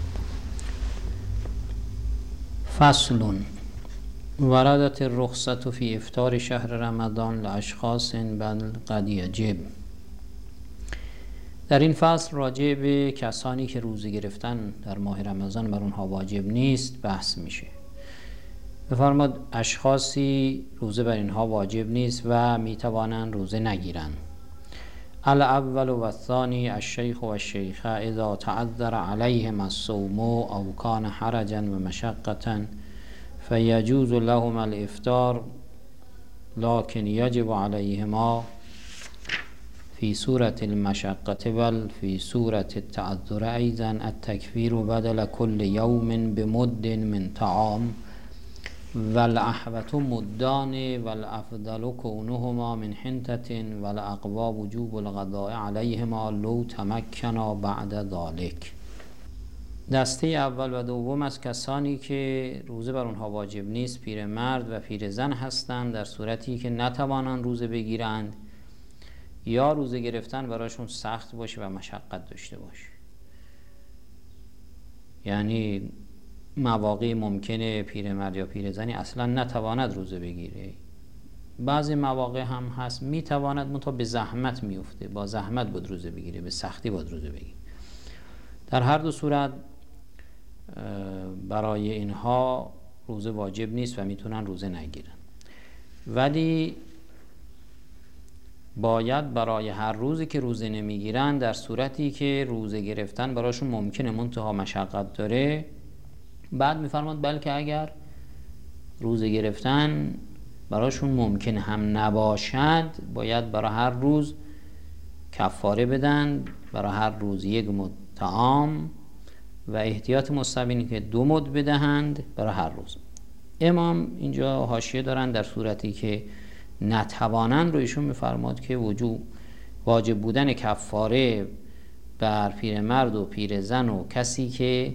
فصل وردت الرخصة فی افطار شهر رمضان لاشخاص بل قد یجب. در این فصل راجع به کسانی که روزه گرفتن در ماه رمضان بر اونها واجب نیست بحث میشه. بفرماد اشخاصی روزه بر اینها واجب نیست و میتوانند روزه نگیرند. الاول و الثانی الشیخ و الشیخه اذا تعذر علیهم الصوم او کان حرجا و مشقة فیجوز لهم الافطار لكن یجب علیهما في سورة المشقة بل في سورة التعذر أيضا التكفير بدل كل يوم بمد من طعام والأحوط مدان والأفضل كونهما من حنطة والأقوى وجوب الغذاء عليهما لو تمكنا بعد ذلك. دسته اول و دوم از کسانی که روزه بر اونها واجب نیست پیرمرد و پیرزن هستند در صورتی که نتوانند روزه بگیرند یا روزه گرفتن براشون سخت باشه و مشقت داشته باشه. یعنی مواقع ممکنه پیرمرد یا پیرزنی اصلا نتواند روزه بگیره، بعضی مواقع هم هست میتواند منتها به زحمت میفته، با زحمت بود روزه بگیره، به سختی بود روزه بگیره. در هر دو صورت برای اینها روزه واجب نیست و میتونن روزه نگیرن، ولی باید برای هر روزی که روزه نمیگیرن در صورتی که روزه گرفتن براشون ممکنه منتها مشقت داره، بعد میفرماد بلکه اگر روزه گرفتن براشون ممکن هم نباشد باید برای هر روز کفاره بدن، برای هر روز یک مد طعام و احتیاط مستبینی که 2 مد بدهند برای هر روز. امام اینجا حاشیه دارن در صورتی که نتوانند رو ایشون میفرماد که واجب بودن کفاره بر پیرمرد و پیرزن و کسی که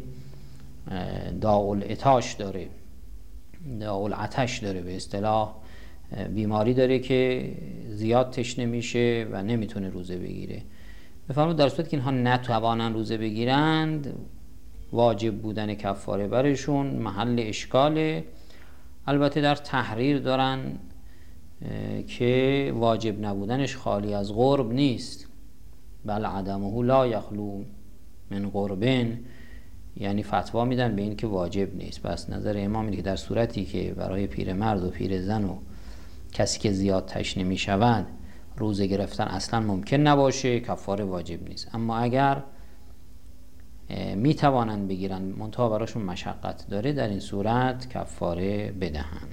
داء داره، داء داره، به اصطلاح بیماری داره که زیاد تشنه میشه و نمیتونه روزه بگیره. بفرمود در صورتی که اینها نتوانند روزه بگیرند واجب بودن کفاره برشون محل اشکاله. البته در تحریر دارن که واجب نبودنش خالی از قرب نیست، بل عدمه لا یخلو من قربن، یعنی فتوا میدن به این که واجب نیست. پس نظر امام اینه که در صورتی که برای پیرمرد و پیرزن و کسی که زیاد تشنه میشود روزه گرفتن اصلا ممکن نباشه کفاره واجب نیست، اما اگر میتوانند بگیرن منتها براشون مشقت داره در این صورت کفاره بدهند.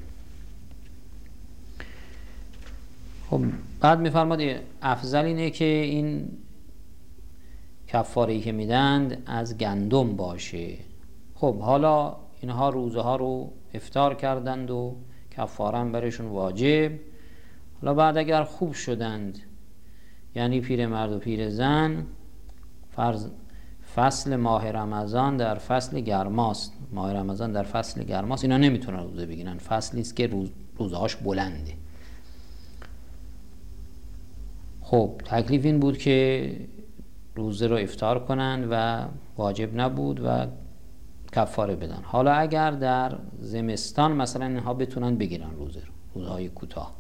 خب بعد میفرماد افضل اینه که این کفاره‌ای که میدند از گندم باشه. خب حالا اینها روزه ها رو افطار کردند و کفاره هم برشون واجب. حالا بعد اگر خوب شدند، یعنی پیرمرد و پیرزن، فصل ماه رمضان در فصل گرماست، ماه رمضان در فصل گرماست، اینا نمیتونن روزه بگیرن، فصلی است که روزهاش بلنده. خب تکلیف این بود که روزه رو افطار کنند و واجب نبود و کفاره بدن. حالا اگر در زمستان مثلا اینها بتونن بگیرن روزه رو، روزهای کوتاه،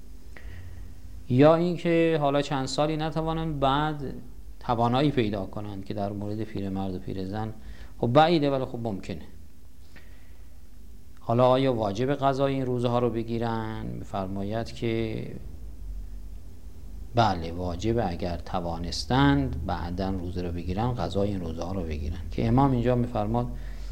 یا اینکه حالا چند سالی نتوانن بعد توانایی پیدا کنند که در مورد پیرمرد و پیرزن خب بعیده ولی خب ممکنه. حالا آیا واجب قضای این روزها رو بگیرن؟ می‌فرماید که بله واجب، اگر توانستند بعداً روزه رو بگیرن قضای این روزها رو بگیرن. که امام اینجا می‌فرماد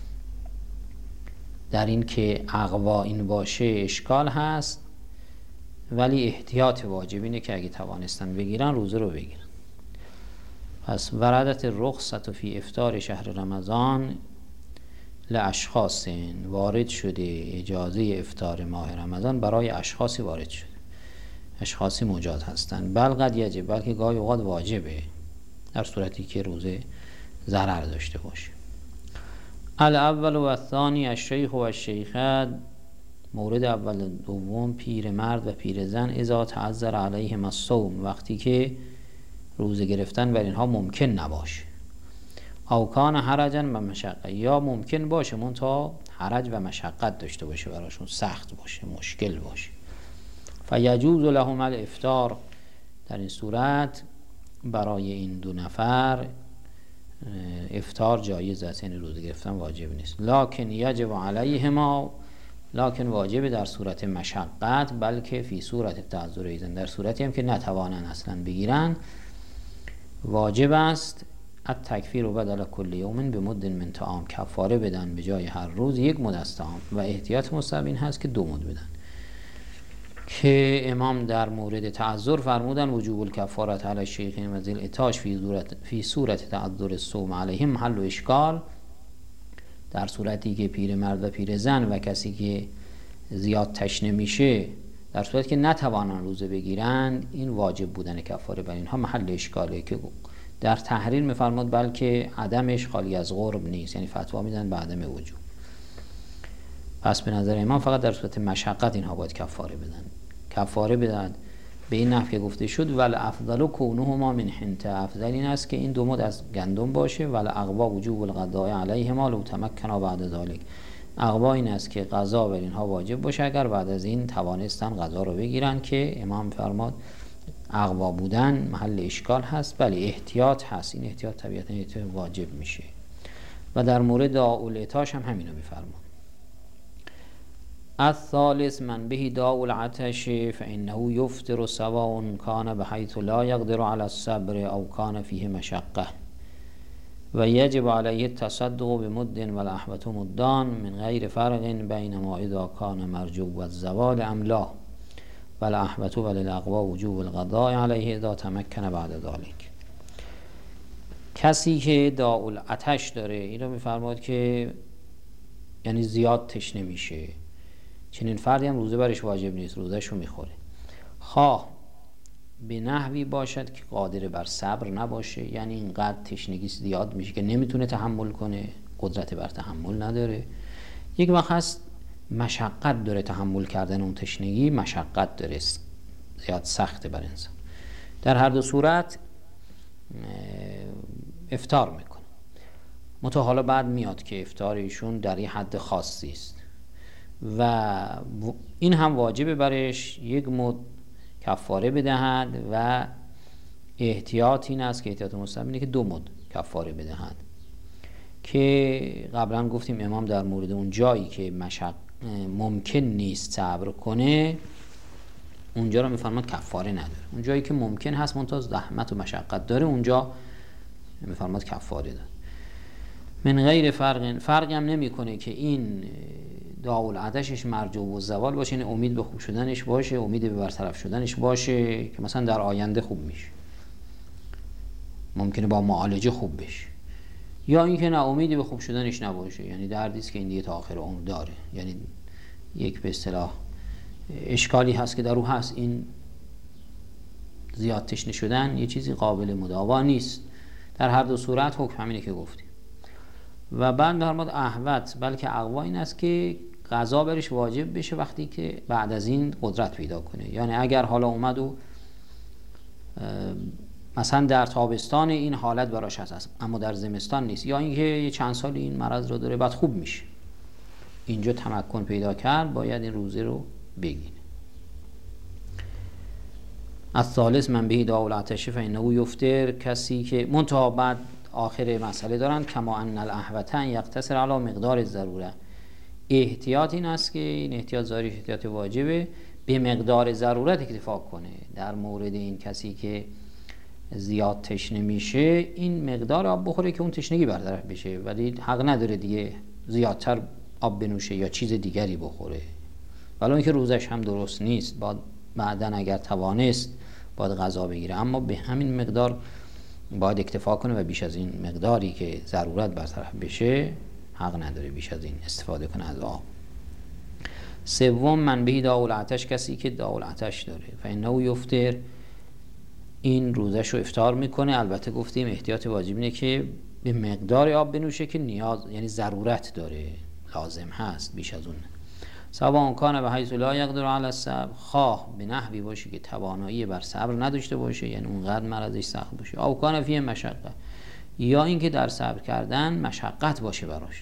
در این که اقوا این باشه اشکال هست، ولی احتیاط واجب اینه که اگه توانستن بگیرن روزه رو بگیرن. پس وردت الرخصة فی افطار شهر رمضان لاشخاص، وارد شده اجازه افطار ماه رمضان برای اشخاصی وارد شده، اشخاصی مجاز هستند. بل قد یجب، بلکه گاهی اوقات واجبه در صورتی که روزه ضرر داشته باشه. الاول و الثانی الشیخ و الشیخه. مورد اول و دوم پیرمرد و پیرزن اذا تعذر علیهم الصوم، وقتی که روزه گرفتن بر اینها ممکن نباشه. او کان حرجا و مشقه، یا ممکن باشه منتها حرج و مشقت داشته باشه، براشون سخت باشه، مشکل باشه. فیجوز لهم الافطار، در این صورت برای این دو نفر افطار جایز است، یعنی روزه گرفتن واجب نیست. لکن یجب علیهما، لکن واجب در صورت مشقت، بلکه فی صورت تعذر ایزن، در صورتی هم که نتوانن اصلا بگیرن واجب است التکفیر و بدل کل یوم به مد من طعام، کفاره بدن به جای هر روز یک مد از طعام، و احتیاط مستحب این هست که 2 مد بدن. که امام در مورد تعذر فرمودن وجوب الکفارة علی الشیخین و ذی العطاش فی صورت تعذر الصوم علیهم محل و اشکال، در صورتی که پیرمرد و پیرزن و کسی که زیاد تشنه میشه در صورتی که نتوانن روزه بگیرن، این واجب بودن کفاره بر اینها محل اشکاله، که در تحریر میفرماد بلکه عدمش خالی از قرب نیست، یعنی فتوا میدن به عدم وجوب. پس به نظر امام فقط در صورت مشقت اینها باید کفاره بدن. کفاره بدن به این نحو که گفته شد ول افضل کونهما من حنطه، افضل این است که این 2 مد از گندم باشه. ول اقوا وجوب القضاء علیهما لو تمکنا بعد ذلك، اقوا این است که قضا بر اینها واجب باشه اگر بعد از این توانستن قضا رو بگیرن، که امام فرماد اقوا بودن محل اشکال هست، بله احتیاط هست، این احتیاط طبیعتا احتیاط واجب میشه. و در مورد داء هم همینو میفرماد. الثالث من به داء العطش فانه یفطر سواء کان بحیث لا یقدر علی الصبر او کان فیه مشقه و یجب علیه التصدق بمد والاحوط مدان من غیر فرق بین ما اذا کان مرجو الزوال ام لا، والاحوط وللاقوا وجوب القضاء علیه اذا تمکن بعد ذلك. کسی که داء العطش داره، این رو میفرماد که یعنی زیاد تشنه میشه، چنین فردی هم روزه برش واجب نیست، روزهش رو میخوره، خواه به نحوی باشد که قادر بر صبر نباشه، یعنی اینقدر تشنگی زیاد میشه که نمیتونه تحمل کنه، قدرت بر تحمل نداره. یک وقت هست مشقت داره، تحمل کردن اون تشنگی مشقت داره، زیاد سخته بر انسان. در هر دو صورت افطار میکنه. منتها حالا بعد میاد که افطار ایشون در یه حد خاصی است و این هم واجب برش 1 مد کفاره بدهد و احتیاط این است که احتیاط مستحب اینه که 2 مد کفاره بدهد، که قبلا گفتیم امام در مورد اون جایی که ممکن نیست صبر کنه اونجا رو میفرماد کفاره نداره، اون جایی که ممکن هست منتها زحمت و مشقت داره اونجا میفرماد کفاره داره. من غیر فرقی هم نمیکنه که این داء العطشش مرجو و زوال باشه، یعنی امید به خوب شدنش باشه، امید به برطرف شدنش باشه که مثلا در آینده خوب میشه، ممکنه با معالجه خوب بشه، یا اینکه نه امیدی به خوب شدنش نباشه، یعنی دردی است که این دیگه تا آخر عمر داره، یعنی یک به اصطلاح اشکالی هست که در او هست، این زیاد تشنه شدن یه چیزی قابل مداوا نیست. در هر دو صورت حکم همینه که گفتیم. و بعد در مورد احوط بلکه اقوا این است که قضا برش واجب بشه وقتی که بعد از این قدرت پیدا کنه، یعنی اگر حالا اومد و مثلا در تابستان این حالت براش هست اما در زمستان نیست، یا اینکه یه چند سال این مرض رو داره بعد خوب میشه، اینجا تمکن پیدا کرد، باید این روزه رو بگیره. الثالث من به داء العطش فانه یفطر، کسی که منتها بعد آخر مسئله دارن کما ان الاحوطن یقتصر علی مقدار الضروره، احتیاط این است که این احتیاط ظاهری احتیاط واجبه، به مقدار ضرورت اکتفا کنه. در مورد این کسی که زیاد تشنه میشه این مقدار آب بخوره که اون تشنگی برطرف بشه، ولی حق نداره دیگه زیادتر آب بنوشه یا چیز دیگری بخوره، ولی اینکه روزش هم درست نیست، بعداً اگر توانست باید غذا بگیره، اما به همین مقدار باید اکتفا کنه و بیش از این مقداری که ضرورت برطرف بشه حق نداره بیش از این استفاده کنه از آب. سوم من به داء العطش، کسی که داء العطش داره فانه یفطر، این روزش رو افطار میکنه. البته گفتیم احتیاط واجب اینه که به مقدار آب بنوشه که نیاز، یعنی ضرورت داره، لازم هست، بیش از اون. سواء کان به حیث لا یقدر علی الصبر، خواه به نحوی باشه که توانایی بر صبر نداشته باشه، یعنی اونقدر مرضش سخت باشه، او کان فیه مشقه، یا اینکه در صبر کردن مشقت باشه براش.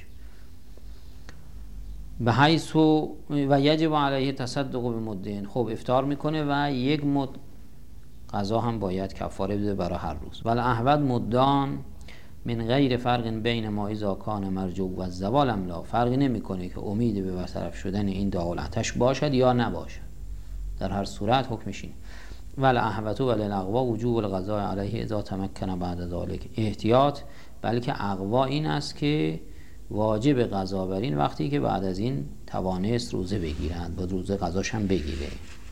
به حیث و یجب علیه تصدق به مدین، خب افطار میکنه و یک مد غذا هم باید کفاره بده برای هر روز. ولی احوت مدان من غیر فرق بین ما اذا کان مرجو و الزوال ام لا، فرقی نمیکنه که امید به برطرف شدن این داء العطش باشد یا نباشد، در هر صورت حکمش اینه. ولی احوت و الاقوا وجوب الغذاء علیه اذا تمکن بعد ذلك، احتیاط بلکه اقوا این است که واجب غذا بر این وقتی که بعد از این توانست روزه بگیرند، با روزه غذاش هم بگیره.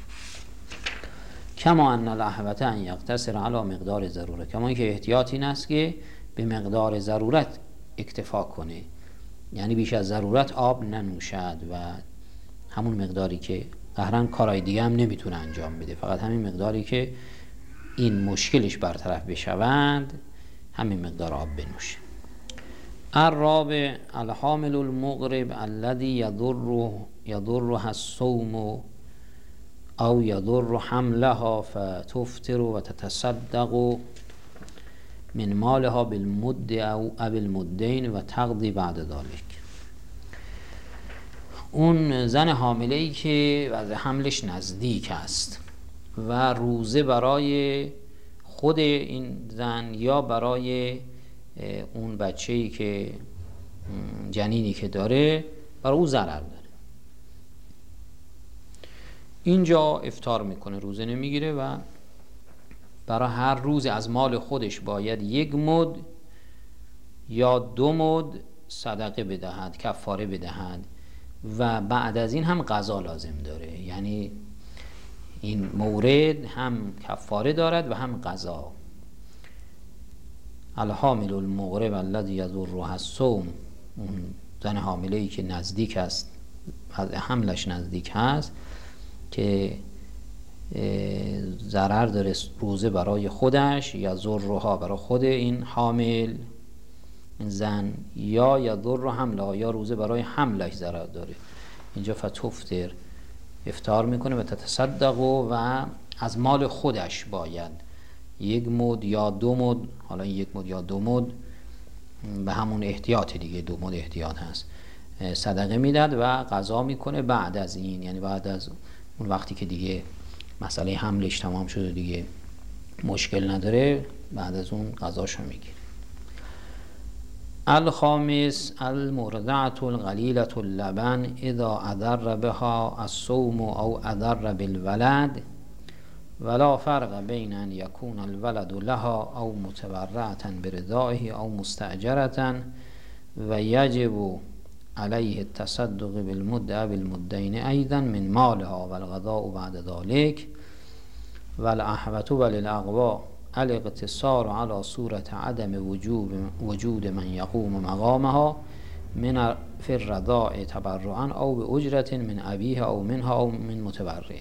کما ان الاحوت ان یقتصر علی مقدار ضروره، کما اینکه احتیاط این است که به مقدار ضرورت اکتفا کنه، یعنی بیش از ضرورت آب ننوشد و همون مقداری که قهرن کارهای دیگه هم نمیتونه انجام بده، فقط همین مقداری که این مشکلش برطرف بشوند همین مقدار آب بنوشه. الرابع الحامل المغرب الذي يضرها الصوم او يضر حملها فتفطر و تتصدق من مالها بالمد او المدین و تقضی بعد ذلك. اون زن حامله‌ای که وضع حملش نزدیک است و روزه برای خود این زن یا برای اون بچه‌ای که جنینی که داره برای او ضرر داره، اینجا افطار میکنه، روزه نمیگیره و برای هر روز از مال خودش باید 1 مد یا 2 مد صدقه بدهد، کفاره بدهد و بعد از این هم قضا لازم داره، یعنی این مورد هم کفاره دارد و هم قضا. الحامل المغرب الذی یضرها الصوم، اون زن حامله‌ای که نزدیک است، حملش نزدیک هست که ضرر داره روزه برای خودش، یا ضرها برای خود این حامل این زن، یا یضر حملها یا روزه برای حملش ضرر داره، اینجا فتفطر افطار میکنه و تتصدق و از مال خودش باید 1 مد یا 2 مد، حالا 1 مد یا 2 مد به همون احتیاط دیگه، 2 مد احتیاط هست، صدقه میداد و قضا میکنه بعد از این، یعنی بعد از اون وقتی که دیگه مسئله حملش تمام شده دیگه مشکل نداره، بعد از اون قضاشو میگیره. الخامس المرضعة القلیلة اللبن اذا اضر بها الصوم او اضر بالولد ولا فرق بین ان یکون الولد لها او متبرعة برضاعه او مستأجرة و یجب علیه التصدق بالمد او بالمدین ایضا من مالها والغذاء بعد ذلك والاحوط وللاقوا الاقتصار على صورة عدم وجود من يقوم مقامها من في الرضاع تبرعا او بأجرة من ابيها او منها او من متبرع.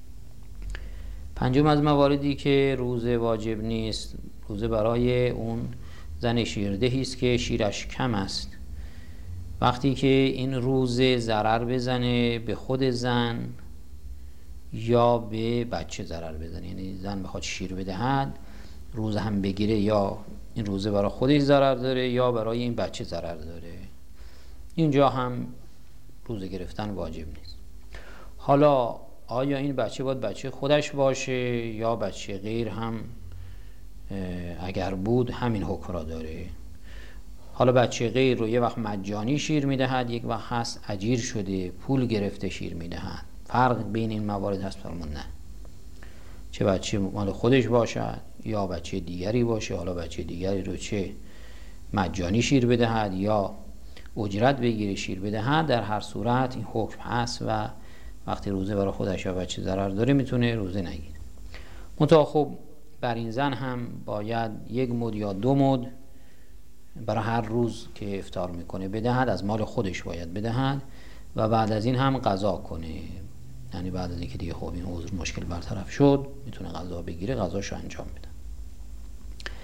پنجم از مواردی که روزه واجب نیست، روزه برای اون زن شیردهی است که شیرش کم است. وقتی که این روزه ضرر بزنه به خود زن یا به بچه ضرر بزنه، یعنی زن بخواد شیر بدهد روزه هم بگیره، یا این روزه برای خودش ضرر داره یا برای این بچه ضرر داره، اینجا هم روزه گرفتن واجب نیست. حالا آیا این بچه باید بچه خودش باشه یا بچه غیر هم اگر بود همین حکم را داره؟ حالا بچه غیر رو یه وقت مجانی شیر میدهد، یک وقت هست اجیر شده پول گرفته شیر میدهد، فرق بین این موارد هست فرمون؟ نه، چه بچه مال خودش باشد یا بچه دیگری باشه، حالا بچه دیگری رو چه مجانی شیر بدهد یا اجرت بگیره شیر بدهد، در هر صورت این حکم هست و وقتی روزه برای خودش یا بچه ضرر داره میتونه روزه نگیره. منتها خب بر این زن هم باید 1 مد یا 2 مد برای هر روز که افطار میکنه بدهد، از مال خودش باید بدهد و بعد از این هم قضا کنه، یعنی بعد از اینکه دیگه خب این عذر مشکل برطرف شد میتونه قضا بگیره، قضاشو انجام بده.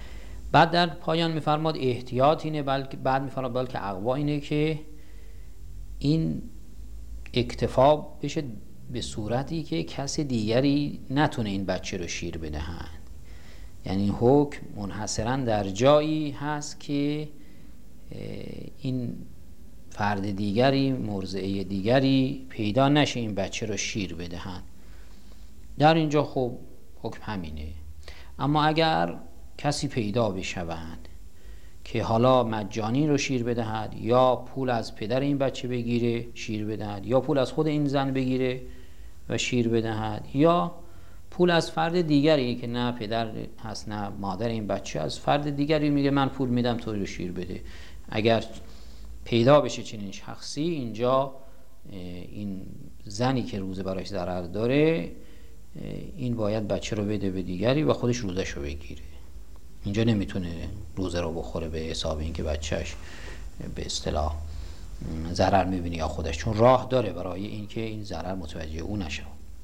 بعد در پایان میفرماد احتیاط اینه، بعد میفرماد بلکه اقوا اینه که این اکتفا بشه به صورتی که کسی دیگری نتونه این بچه رو شیر بدهند. یعنی این حکم منحصرا در جایی هست که این فرد دیگری، مرضعه دیگری پیدا نشه این بچه رو شیر بدهند. در اینجا خب حکم همینه. اما اگر کسی پیدا بشوند که حالا مجانی رو شیر بدهد، یا پول از پدر این بچه بگیره شیر بدهد، یا پول از خود این زن بگیره و شیر بدهد، یا پول از فرد دیگری که نه پدر هست نه مادر این بچه، از فرد دیگری میگه من پول میدم تو رو شیر بده، اگر پیدا بشه چنین شخصی، اینجا این زنی که روزه براش ضرر داره این باید بچه رو بده به دیگری و خودش روزش رو بگیره. اینجا نمیتونه روزه رو بخوره به حساب این که بچهش به اصطلاح ضرر میبینه یا خودش، چون راه داره برای این که این ضرر متوجه او نشه.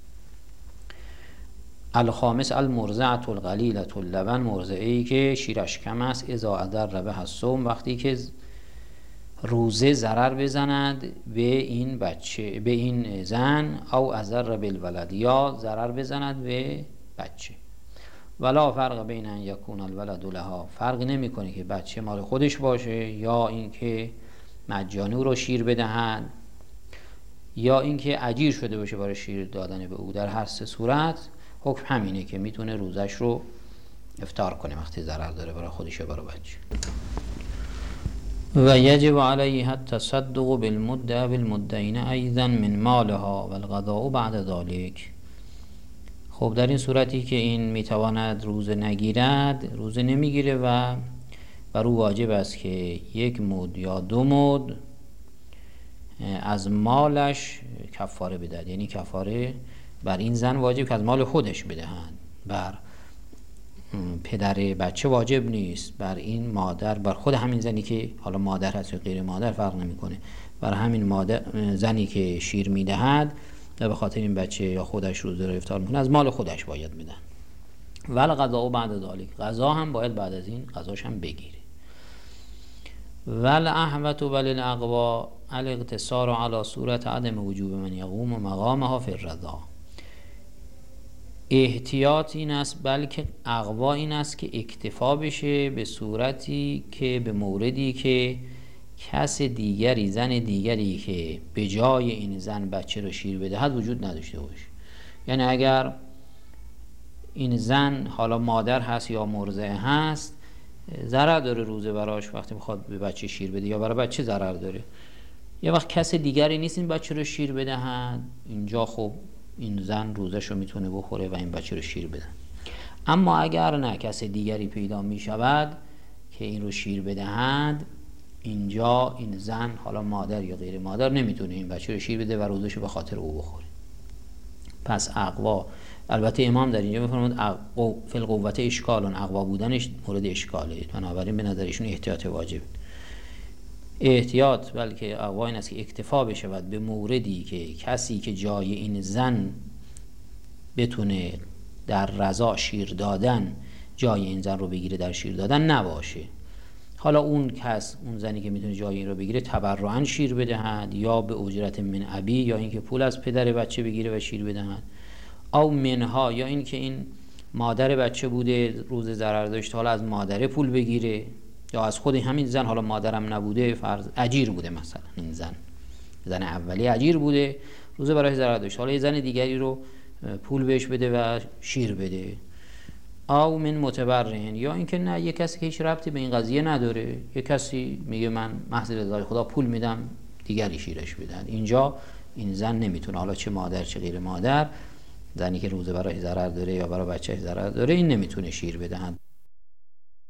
الخامس المرضعة القلیلة اللبن، مرضعه‌ای که شیرش کم است، اذا اضر بها الصوم، وقتی که روزه ضرر بزند به این بچه، به این زن، او اضر بالولد، یا ضرر بزند به بچه. ولا فرق بین ان یکون الولد لها، فرق نمیکنه که بچه مال خودش باشه یا اینکه مجانی رو شیر بدهند یا اینکه اجیر شده باشه برای شیر دادن به او. در هر سه صورت حکم همینه که میتونه روزش رو افطار کنه وقتی ضرر داره برای خودش یا برای بچه. و یجب علیها التصدق بالمدة بالمدین ایضا من مالها و القضاء بعد ذلك. خب در این صورتی که این میتواند روزه نگیرد، روزه نمیگیره و بر او واجب است که 1 مد یا 2 مد از مالش کفاره بدهد. یعنی کفاره بر این زن واجب که از مال خودش بدهند، بر پدر بچه واجب نیست، بر این مادر، بر خود همین زنی که حالا مادر هست یا غیر مادر فرق نمیکنه، بر همین مادر زنی که شیر میدهد و به خاطر این بچه یا خودش روزه رو افطار میکنه، از مال خودش باید بدن. ول قضا بعد ذلك، قضا هم باید بعد از این قضاش هم بگیره. ول احوت ول الاقوا الاقتصار على صورت عدم وجوب من یقوم مقامها فی الرضا. احتیاط این است، بلکه اقوا این است که اکتفا بشه به صورتی که به موردی که کس دیگری، زن دیگری که به جای این زن بچه رو شیر بدهد وجود نداشته باشه. یعنی اگر این زن حالا مادر هست یا مرضعه هست، ضرر داره روزه براش وقتی میخواد به بچه شیر بده، یا برای بچه ضرر داره، یه وقت کس دیگری نیست این بچه رو شیر بدهد، اینجا خب این زن روزش رو میتونه بخوره و این بچه رو شیر بدن. اما اگر نه کس دیگری پیدا میشود که این رو شیر بدهند، اینجا این زن حالا مادر یا غیر مادر نمیتونه این بچه رو شیر بده و روزش رو به خاطر او بخوره. پس اقوا، البته امام در اینجا میفرماد فی القوة اشکال، اقوا بودنش مورد اشکاله، بنابراین به نظر ایشون احتیاط واجب. احتیاط بلکه اقوا این است که اکتفا بشود به موردی که کسی که جای این زن بتونه در رضا شیر دادن جای این زن رو بگیره در شیر دادن نباشه. حالا اون کس، اون زنی که میتونه جای این رو بگیره تبرعاً شیر بدهد، یا به اجرت من ابی، یا اینکه پول از پدر بچه بگیره و شیر بدهد، او منها، یا اینکه این مادر بچه بوده روز ضرر داشت حالا از مادر پول بگیره، یا از خود همین زن، حالا مادرم نبوده، فرض اجیر بوده، مثلا این زن اولی اجیر بوده روزه برای ضرر داشت، حالا یه زن دیگری رو پول بهش بده و شیر بده. او من متبرهن، یا اینکه نه یه کسی که هیچ ربطی به این قضیه نداره، یه کسی میگه من محض رضای خدا پول میدم دیگری شیرش بدن، اینجا این زن نمیتونه، حالا چه مادر چه غیر مادر، زنی که روزه برای ضرر داره یا برای بچه‌اش ضرر داره، این نمیتونه شیر بدهند.